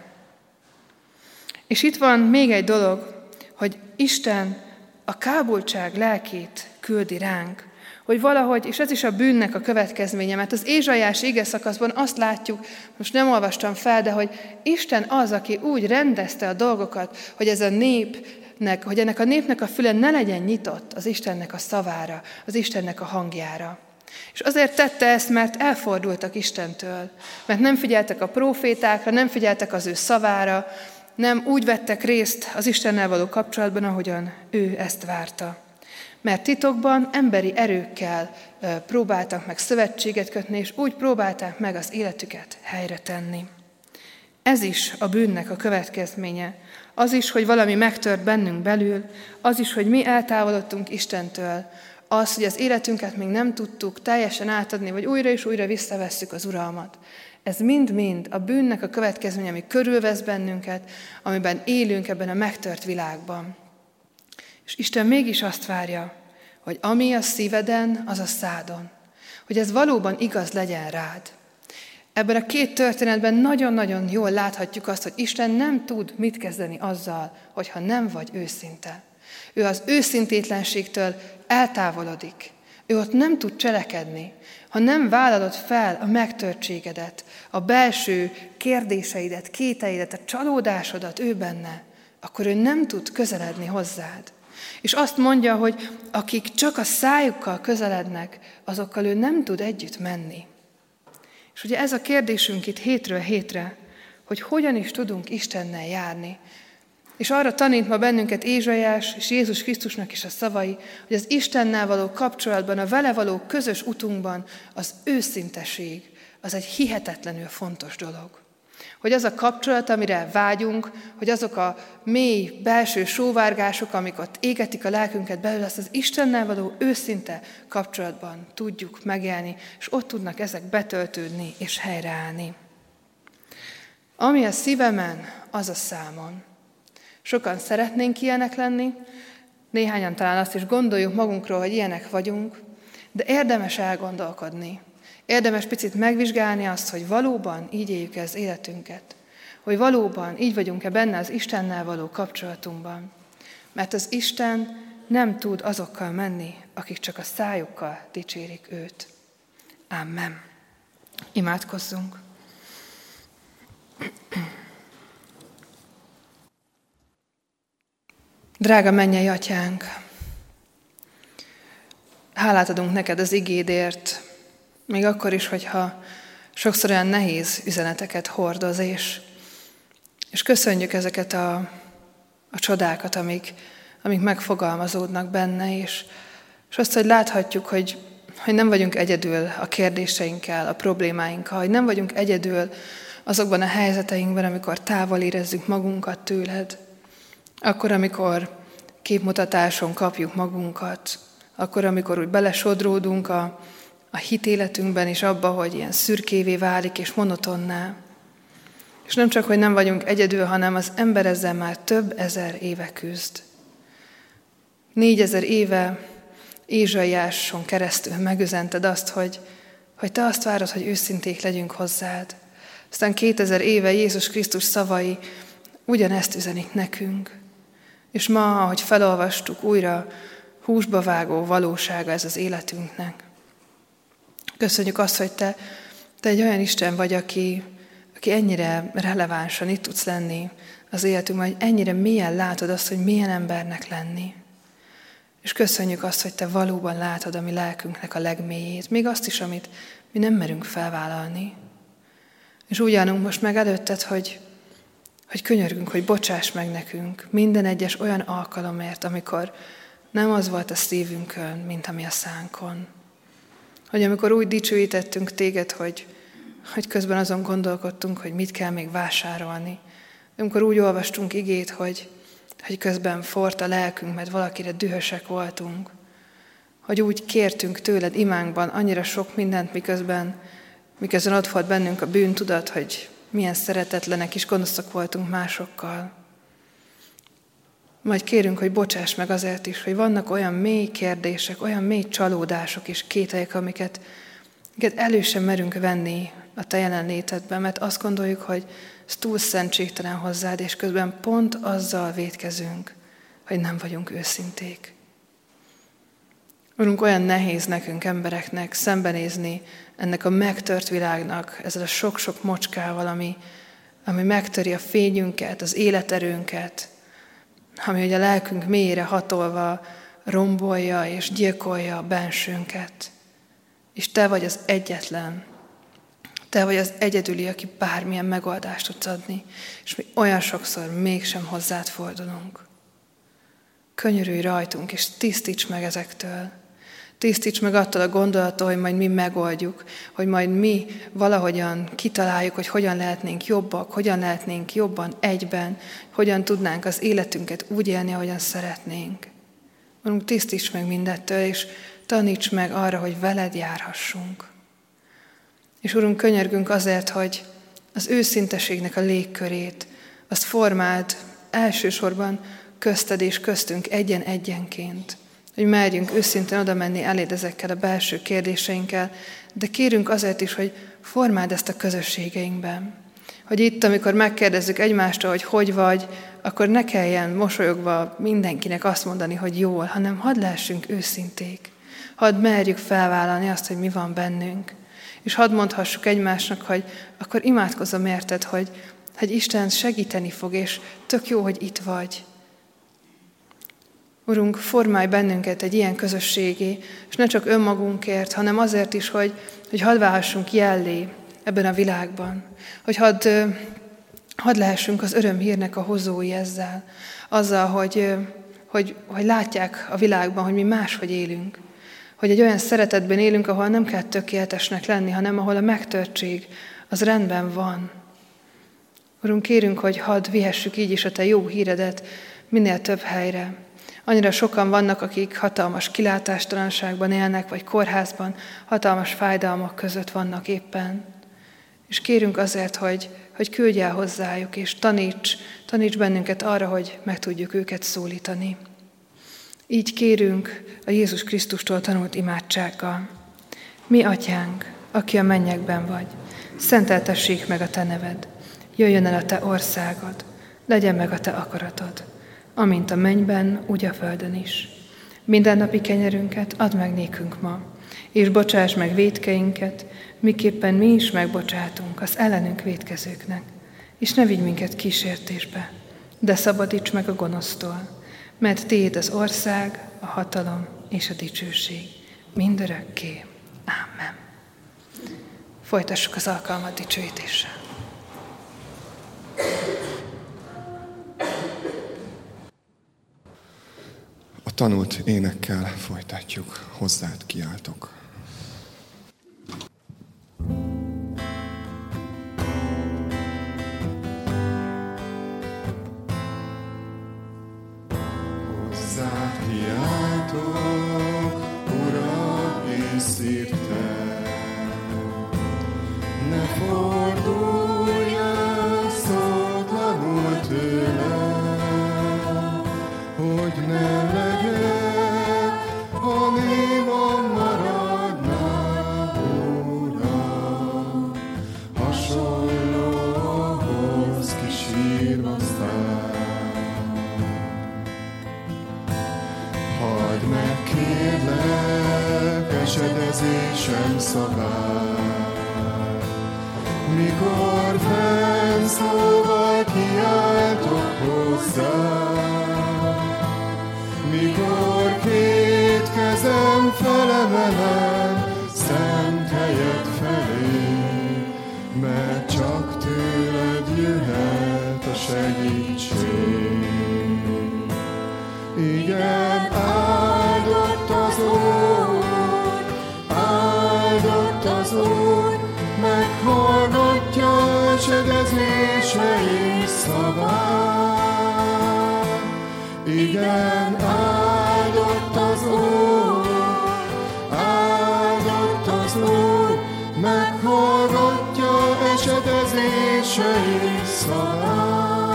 És itt van még egy dolog, hogy Isten a kábultság lelkét küldi ránk. Hogy valahogy, és ez is a bűnnek a következménye, mert az Ézsaiás igeszakaszban azt látjuk, most nem olvastam fel, de hogy Isten az, aki úgy rendezte a dolgokat, hogy ez a népnek, hogy ennek a népnek a füle ne legyen nyitott az Istennek a szavára, az Istennek a hangjára. És azért tette ezt, mert elfordultak Istentől, mert nem figyeltek a prófétákra, nem figyeltek az ő szavára, nem úgy vettek részt az Istennel való kapcsolatban, ahogyan ő ezt várta. Mert titokban emberi erőkkel próbáltak meg szövetséget kötni, és úgy próbálták meg az életüket helyre tenni. Ez is a bűnnek a következménye. Az is, hogy valami megtört bennünk belül, az is, hogy mi eltávolodtunk Istentől, az, hogy az életünket még nem tudtuk teljesen átadni, vagy újra és újra visszavesszük az uralmat. Ez mind-mind a bűnnek a következménye, ami körülvesz bennünket, amiben élünk ebben a megtört világban. És Isten mégis azt várja, hogy ami a szíveden, az a szádon. Hogy ez valóban igaz legyen rád. Ebben a két történetben nagyon-nagyon jól láthatjuk azt, hogy Isten nem tud mit kezdeni azzal, hogyha nem vagy őszinte. Ő az őszintétlenségtől eltávolodik. Ő ott nem tud cselekedni. Ha nem vállalod fel a megtörtségedet, a belső kérdéseidet, kéteidet, a csalódásodat ő benne, akkor ő nem tud közeledni hozzád. És azt mondja, hogy akik csak a szájukkal közelednek, azokkal ő nem tud együtt menni. És ugye ez a kérdésünk itt hétről hétre, hogy hogyan is tudunk Istennel járni. És arra tanít ma bennünket Ézsaiás és Jézus Krisztusnak is a szavai, hogy az Istennel való kapcsolatban, a vele való közös utunkban az őszinteség, az egy hihetetlenül fontos dolog. Hogy az a kapcsolat, amire vágyunk, hogy azok a mély belső sóvárgások, amik ott égetik a lelkünket belül, azt az Istennel való őszinte kapcsolatban tudjuk megélni, és ott tudnak ezek betöltődni és helyreállni. Ami a szívemen, az a számon. Sokan szeretnénk ilyenek lenni, néhányan talán azt is gondoljuk magunkról, hogy ilyenek vagyunk, de érdemes elgondolkodni. Érdemes picit megvizsgálni azt, hogy valóban így éljük az életünket, hogy valóban így vagyunk-e benne az Istennel való kapcsolatunkban. Mert az Isten nem tud azokkal menni, akik csak a szájukkal dicsérik őt. Amen. Imádkozzunk. Drága mennyei Atyánk, hálát adunk neked az igédért, még akkor is, hogyha sokszor olyan nehéz üzeneteket hordoz, és, és köszönjük ezeket a, a csodákat, amik, amik megfogalmazódnak benne, és, és azt, hogy láthatjuk, hogy, hogy nem vagyunk egyedül a kérdéseinkkel, a problémáinkkal, hogy nem vagyunk egyedül azokban a helyzeteinkben, amikor távol érezzük magunkat tőled, akkor, amikor képmutatáson kapjuk magunkat, akkor, amikor úgy belesodródunk a, a hitéletünkben és abba, hogy ilyen szürkévé válik és monotonná. És nem csak, hogy nem vagyunk egyedül, hanem az ember ezzel már több ezer éve küzd. Négyezer éve Ézsaiáson keresztül megüzented azt, hogy, hogy te azt várod, hogy őszinték legyünk hozzád. Aztán kétezer éve Jézus Krisztus szavai ugyanezt üzenik nekünk. És ma, ahogy felolvastuk, újra húsba vágó valósága ez az életünknek. Köszönjük azt, hogy te, te egy olyan Isten vagy, aki, aki ennyire relevánsan itt tudsz lenni az életünkben, hogy ennyire mélyen látod azt, hogy milyen embernek lenni. És köszönjük azt, hogy te valóban látod a mi lelkünknek a legmélyét, még azt is, amit mi nem merünk felvállalni. És úgy állunk most meg előtted, hogy, hogy könyörgünk, hogy bocsáss meg nekünk minden egyes olyan alkalomért, amikor nem az volt a szívünkön, mint ami a szánkon. Hogy amikor úgy dicsőítettünk téged, hogy, hogy közben azon gondolkodtunk, hogy mit kell még vásárolni. Amikor úgy olvastunk igét, hogy, hogy közben forrt a lelkünk, mert valakire dühösek voltunk. Hogy úgy kértünk tőled imánkban annyira sok mindent, miközben, miközben ott volt bennünk a bűntudat, hogy milyen szeretetlenek és gonoszak voltunk másokkal. Majd kérünk, hogy bocsáss meg azért is, hogy vannak olyan mély kérdések, olyan mély csalódások és kételyek, amiket, amiket elő sem merünk venni a te jelenlétedben, mert azt gondoljuk, hogy ez túl szentségtelen hozzád, és közben pont azzal vétkezünk, hogy nem vagyunk őszinték. Urunk, olyan nehéz nekünk embereknek szembenézni ennek a megtört világnak, ezzel a sok-sok mocskával, ami, ami megtöri a fényünket, az életerőnket, ami ugye a lelkünk mélyére hatolva rombolja és gyilkolja a bensőnket. És te vagy az egyetlen, te vagy az egyedüli, aki bármilyen megoldást tudsz adni, és mi olyan sokszor mégsem hozzád fordulunk. Könyörülj rajtunk, és tisztíts meg ezektől. Tisztíts meg attól a gondolattól, hogy majd mi megoldjuk, hogy majd mi valahogyan kitaláljuk, hogy hogyan lehetnénk jobbak, hogyan lehetnénk jobban egyben, hogyan tudnánk az életünket úgy élni, ahogyan szeretnénk. Urunk, tisztíts meg mindettől, és taníts meg arra, hogy veled járhassunk. És Urunk, könyörgünk azért, hogy az őszinteségnek a légkörét, azt formáld elsősorban közted és köztünk egyen-egyenként, hogy merjünk őszintén oda menni eléd ezekkel a belső kérdéseinkkel, de kérünk azért is, hogy formáld ezt a közösségeinkben. Hogy itt, amikor megkérdezzük egymástól, hogy hogy vagy, akkor ne kelljen mosolyogva mindenkinek azt mondani, hogy jól, hanem hadd lehessünk őszinték. Hadd merjük felvállalni azt, hogy mi van bennünk. És hadd mondhassuk egymásnak, hogy akkor imádkozom érted, hogy, hogy Isten segíteni fog, és tök jó, hogy itt vagy. Urunk, formálj bennünket egy ilyen közösségé, és ne csak önmagunkért, hanem azért is, hogy, hogy hadd válhassunk jellé ebben a világban. Hogy hadd, hadd lehessünk az örömhírnek a hozói ezzel, azzal, hogy, hogy, hogy látják a világban, hogy mi máshogy élünk. Hogy egy olyan szeretetben élünk, ahol nem kell tökéletesnek lenni, hanem ahol a megtörtség az rendben van. Urunk, kérünk, hogy hadd vihessük így is a te jó híredet minél több helyre. Annyira sokan vannak, akik hatalmas kilátástalanságban élnek, vagy kórházban, hatalmas fájdalmak között vannak éppen. És kérünk azért, hogy, hogy küldj el hozzájuk, és taníts, taníts bennünket arra, hogy meg tudjuk őket szólítani. Így kérünk a Jézus Krisztustól tanult imádsággal. Mi atyánk, aki a mennyekben vagy, szenteltessék meg a te neved, jöjjön el a te országod, legyen meg a te akaratod, amint a mennyben, úgy a földön is. Mindennapi kenyerünket add meg nékünk ma, és bocsáss meg vétkeinket, miképpen mi is megbocsátunk az ellenünk vétkezőknek, és ne vigy minket kísértésbe, de szabadíts meg a gonosztól, mert tiéd az ország, a hatalom és a dicsőség mindörökké. Ámen. Folytassuk az alkalmat dicsőítéssel. A tanult énekkel folytatjuk, hozzád kiáltok. Hozzád kiáltok, szavát. Mikor fennszóval kiáltok hozzá, mikor két kezem felemelem szent helyed felé, mert csak tőled jöhet a segítség. Igen, áldott az Úr, áldott az Úr, meghallgatja esedezései szavát. Igen, áldott az Úr, áldott az Úr, meghallgatja esedezései szavát.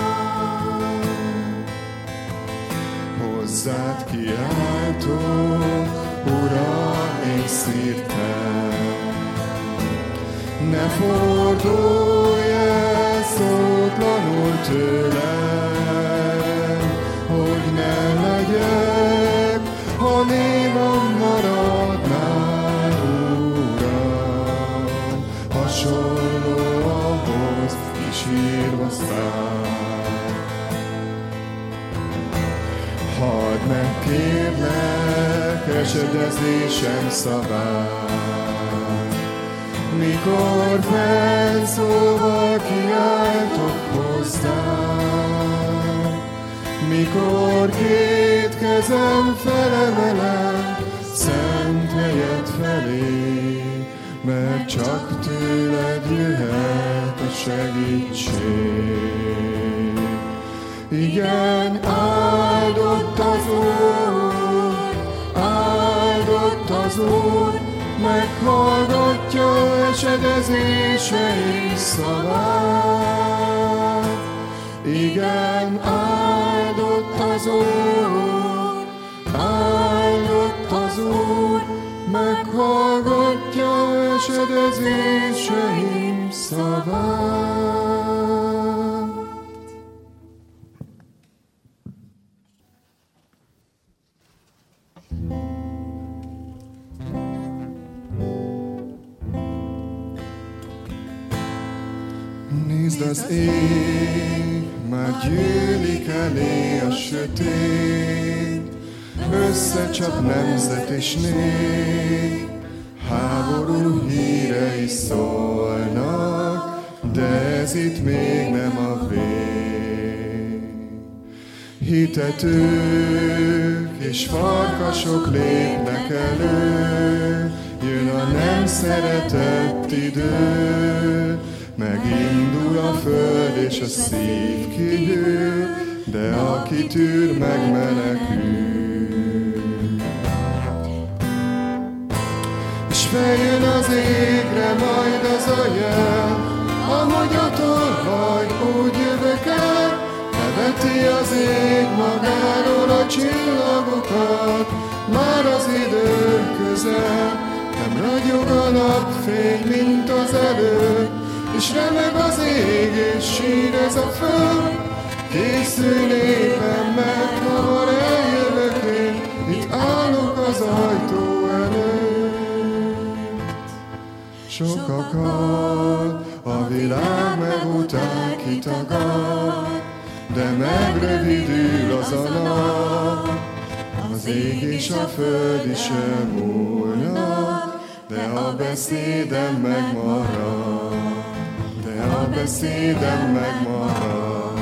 Hozzád kiáltok, Uram, én szírtem, ne fordulj el szótlanul tőlem, hogy ne legyek, ha némam maradnál, Uram, hasonló ahhoz, ki sírva száll. Hadd meg, kérlek, esedezésem szavát, mikor fennszóval kiáltok hozzám, mikor két kezem felemelem szent helyed felé, mert csak tőled jöhet a segítség. Igen, áldott az Úr, áldott az Úr, meghallgatja esedezései szavát. Igen, áldott az Úr, áldott az Úr, meghallgatja esedezéseim szavát. Nézd, az ég, már gyűlik elé a sötét, összecsap nemzet és nép, háború hírei szólnak, de ez itt még nem a vég. Hitetők és farkasok lépnek elő, jön a nem szeretett idő, megindul a föld és a szív kihűl, de aki tűr, megmenekül. És feljön az égre majd az a jel, ahogy a torhaj, úgy jövök el, leveti az ég magáról a csillagokat, már az idő közel, nem ragyog a napfény, mint az előtt, és remeg az ég, és sír ez a föld. Készülj népem, mert hamar eljövök én, itt állok az ajtó előtt. Sokakat a világ meg után kitagad, de megrövidül az a nap. Az ég és a föld is elmúlnak, de a beszédem megmarad. De a beszédem megmarad.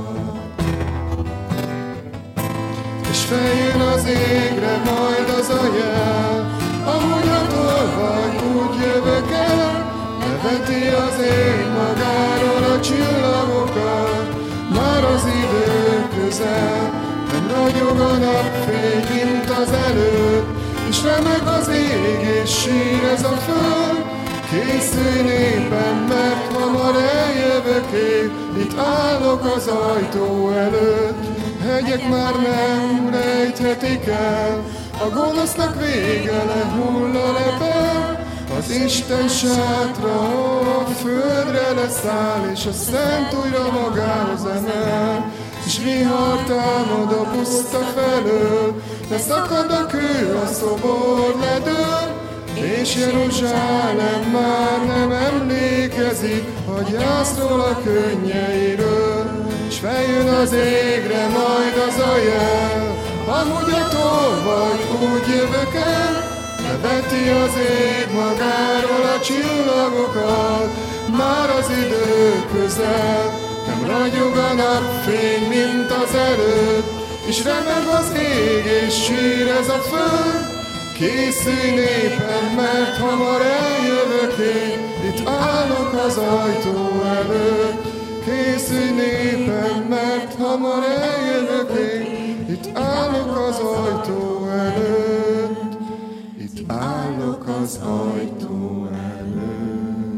És feljön az égre majd az a jel, ahogy a torvaj, úgy jövök el, leveti az ég magáról a csillagokat, már az idő közel, nem ragyog a napfény, mint az előtt, és remeg az ég, és sír ez a föld. Készülj népem, mert hamar eljövök én, itt állok az ajtó előtt. Hegyek már nem rejthetik el, a gonosznak vége, lehull a lepel. Az Isten sátra a földre leszáll, és a Szent újra magához emel. És vihar támad a puszta felől, leszakad a kő, a szobor ledől, és Jeruzsálem már nem emlékezik a gyászról, a könnyeiről, s feljön az égre majd az a jel, amúgy a tolvaj úgy jövök el, leveti az ég magáról a csillagokat, már az idő közel, nem ragyog a napfény, mint az előtt, és remeg az ég, és sír ez a föld. Készülj népem, mert hamar eljövök én, itt állok az ajtó előtt. Készülj népem, mert hamar eljövök én, itt állok az ajtó előtt. Itt állok az ajtó előtt.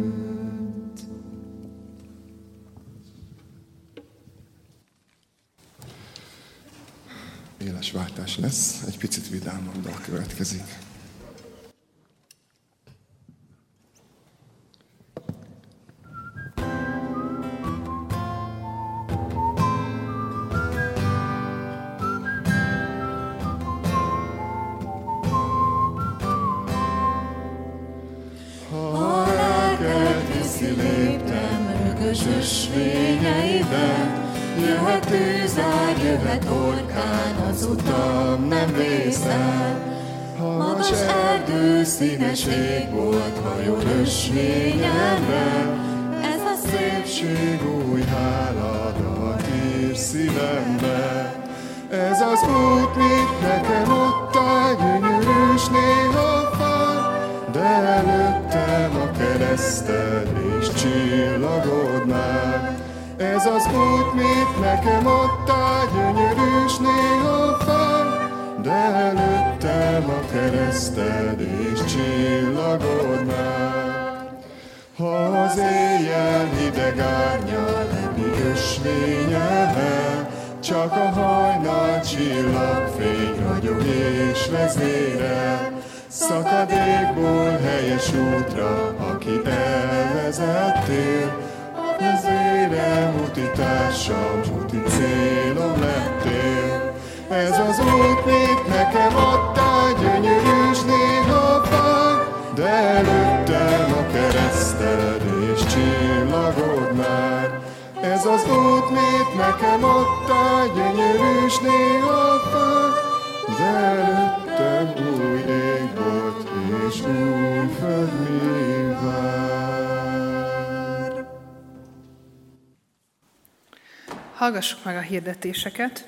Éles váltás lesz, egy picit vidámabb dal következik. Ha lelked viszi, léptem rögös ösvényeiben, jöhet tűzár, jöhet orkán, az utam nem vészel. Magas erdő, színes ég volt, hajol ösvényemre, ez a Szépség új háladat ír szívembe. Ez az út, mit nekem adtál, gyönyörű s néha fáj, de előttem a kereszted és csillagod már. Ez az út, mit nekem adtál, gyönyörű s néha fáj, de előttem a kereszted és csillagod már. Ha az éjjel hideg árnyal lepi ösvényemmel, csak a hajnal csillagfény ragyog és vezérel, szakadékból helyes útra, akit elvezettél, a vezérem, úti társam, úti célom lettél. Ez az út, mit nekem adtál, gyönyörű s néha fáj, de előttem a kereszted és csillagod már. Ez az út, mit nekem adtál, gyönyörű s néha fáj, de előttem új ég volt és új föld mi vár. Hallgassuk meg a hirdetéseket.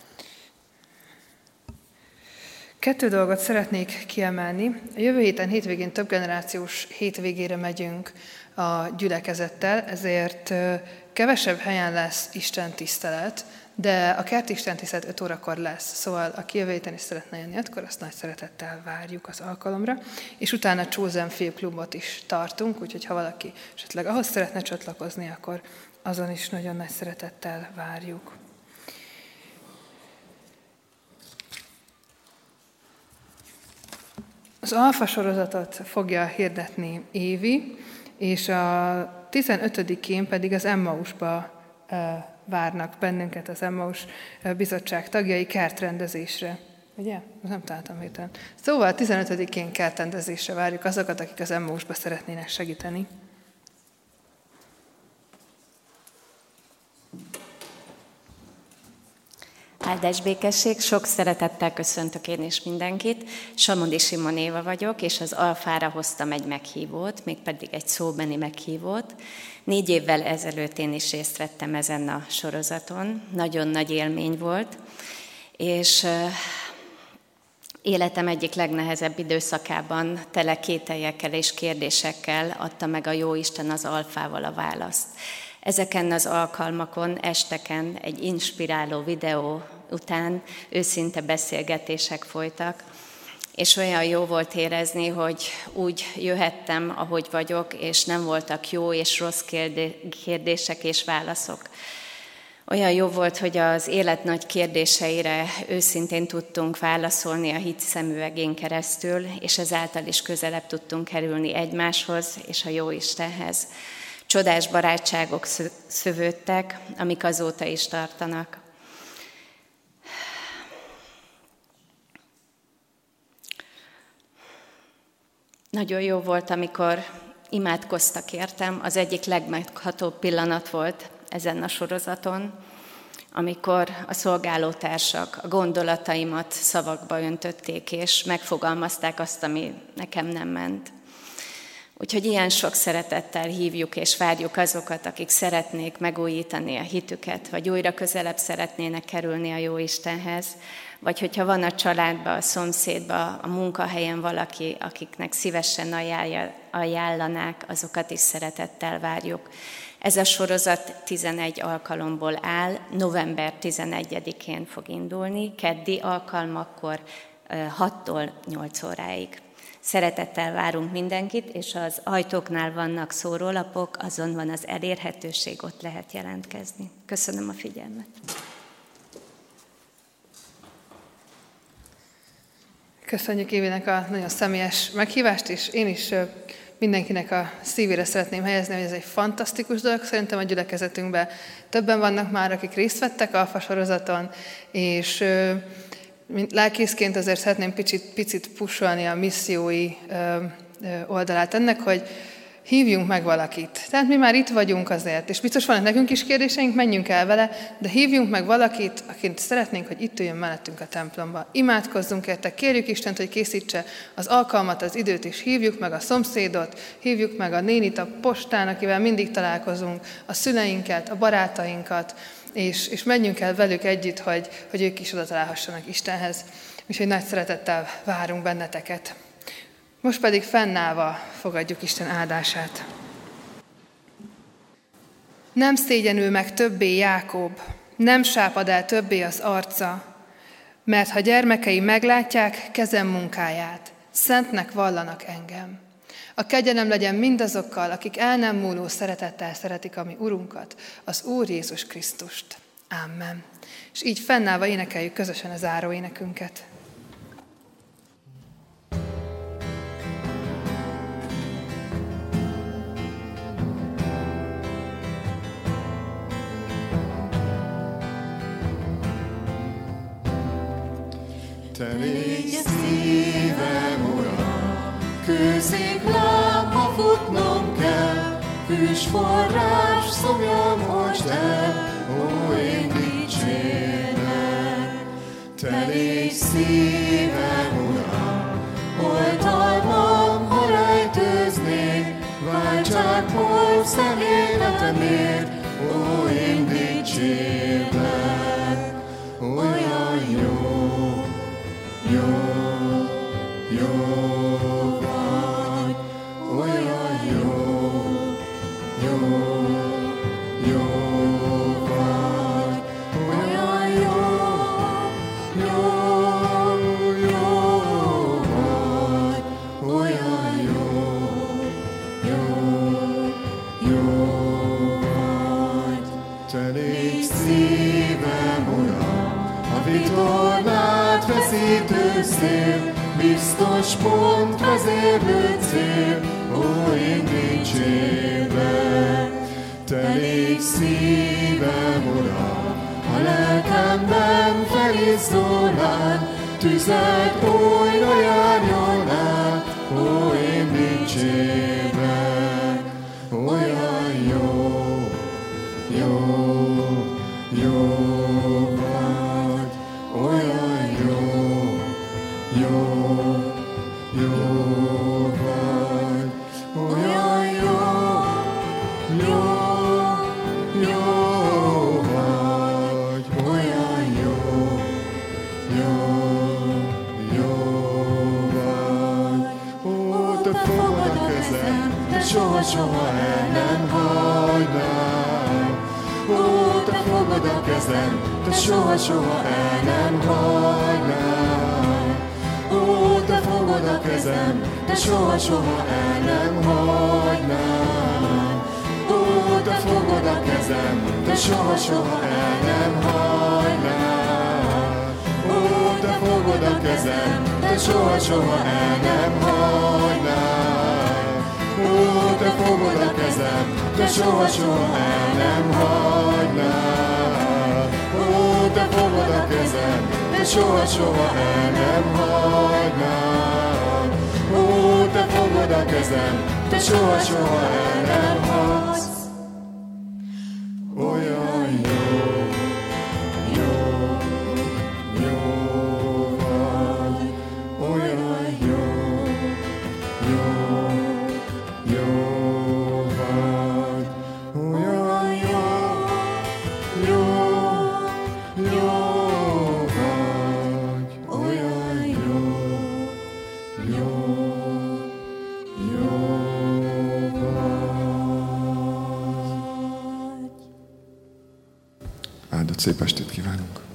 Kettő dolgot szeretnék kiemelni. A jövő héten hétvégén több generációs hétvégére megyünk a gyülekezettel, ezért kevesebb helyen lesz Isten tisztelet, de a kertisten tisztelet öt órakor lesz. Szóval aki jövő héten is szeretne jönni, akkor azt nagy szeretettel várjuk az alkalomra. És utána Chosen Film Klubot is tartunk, úgyhogy ha valaki esetleg ahhoz szeretne csatlakozni, akkor azon is nagyon nagy szeretettel várjuk. Az Alfa sorozatot fogja hirdetni Évi, és a tizenötödikén pedig az Emmausba várnak bennünket az Emmaus bizottság tagjai kertrendezésre. Ugye? Nem találtam héten. Szóval tizenötödikén kertrendezésre várjuk azokat, akik az Emmausba szeretnének segíteni. Áldás békesség, sok szeretettel köszöntök én is mindenkit. Samodi Simon Éva vagyok, és az Alfára hoztam egy meghívót, mégpedig egy szóbeni meghívót. Négy évvel ezelőtt én is részt vettem ezen a sorozaton. Nagyon nagy élmény volt, és életem egyik legnehezebb időszakában tele kételyekkel és kérdésekkel adta meg a Jóisten az Alfával a választ. Ezeken az alkalmakon, esteken egy inspiráló videó után őszinte beszélgetések folytak, és olyan jó volt érezni, hogy úgy jöhettem, ahogy vagyok, és nem voltak jó és rossz kérdések és válaszok. Olyan jó volt, hogy az élet nagy kérdéseire őszintén tudtunk válaszolni a hit szemüvegén keresztül, és ezáltal is közelebb tudtunk kerülni egymáshoz és a Jóistenhez. Csodás barátságok szövődtek, amik azóta is tartanak. Nagyon jó volt, amikor imádkoztak értem. Az egyik legmeghatóbb pillanat volt ezen a sorozaton, amikor a szolgálótársak a gondolataimat szavakba öntötték, és megfogalmazták azt, ami nekem nem ment. Úgyhogy ilyen sok szeretettel hívjuk és várjuk azokat, akik szeretnék megújítani a hitüket, vagy újra közelebb szeretnének kerülni a Jóistenhez, vagy hogyha van a családban, a szomszédban, a munkahelyen valaki, akiknek szívesen ajánlja, ajánlanák, azokat is szeretettel várjuk. Ez a sorozat tizenegy alkalomból áll, november tizenegyedikén fog indulni, keddi alkalmakkor hattól nyolc óráig. Szeretettel várunk mindenkit, és az ajtóknál vannak szórólapok, azon van az elérhetőség, ott lehet jelentkezni. Köszönöm a figyelmet. Köszönjük Évinek a nagyon személyes meghívást, és én is mindenkinek a szívére szeretném helyezni, hogy ez egy fantasztikus dolog. Szerintem a gyülekezetünkben többen vannak már, akik részt vettek Alfa sorozaton, és mint lelkészként azért szeretném picit, picit pusolni a missziói oldalát ennek, hogy hívjunk meg valakit. Tehát mi már itt vagyunk azért, és biztos vannak nekünk is kérdéseink, menjünk el vele, de hívjunk meg valakit, akit szeretnénk, hogy itt üljön mellettünk a templomba. Imádkozzunk érte, kérjük Istent, hogy készítse az alkalmat, az időt, és hívjuk meg a szomszédot, hívjuk meg a nénit a postán, akivel mindig találkozunk, a szüleinket, a barátainkat, és, és menjünk el velük együtt, hogy, hogy ők is oda találhassanak Istenhez. Úgyhogy nagy szeretettel várunk benneteket. Most pedig fennállva fogadjuk Isten áldását. Nem szégyenül meg többé Jákob, nem sápad el többé az arca, mert ha gyermekei meglátják kezem munkáját, szentnek vallanak engem. A kegyelem legyen mindazokkal, akik el nem múló szeretettel szeretik a mi Urunkat, az Úr Jézus Krisztust. Amen. És így fennállva énekeljük közösen a záróénekünket. Te légy szívem, Uram, kősziklám, ha futnom kell, hűs forrás, szomjam most el, ó, én dicsérlek. Te légy szívem, Uram, oltalmam, ha rejtőznék, váltságból személetemért, ó, én dicsérlek. Olyan jó, jó, jó vagy, olyan jó, jó, jó vagy, olyan jó, jó, jó vagy, olyan jó, jó, jó vagy. Te légy szívem, Uram, a vitorlát feszítő szél, biztos pont vezérlő cél, ó, én dicsérlek. Te légy szívem, Uram, a lelkemben felizzolán, tüzet újra járjon át, ó, én dicsérlek. Olyan jó, jó, jó vagy, olyan jó, jó, jó vagy, olyan jó, jó, jó vagy, olyan jó, jó, jó vagy. Ó, te fogad a kezem, te soha-soha el nem hagynál. Ó, te fogad a kezem, te soha-soha el nem hagynál. Ó, te fogod a kezem, te soha-soha el nem hagynál. Ó, te fogod a kezem, te soha-soha el nem hagynál. Ó, te fogod a kezem, te soha-soha el nem hagynál. Ó, te fogod a kezem, te soha-soha el nem hagynál. Ó, te fogod a kezem, te soha-soha el nem hagynál. Ó, te fogod fogod a kezem, te soha-soha el nem hatsz. Olyan jó, jó, jó vagy, olyan jó, jó, jó vagy, olyan jó, jó, jó vagy, olyan jó, jó, jó vagy. Áldott szép estét kívánunk!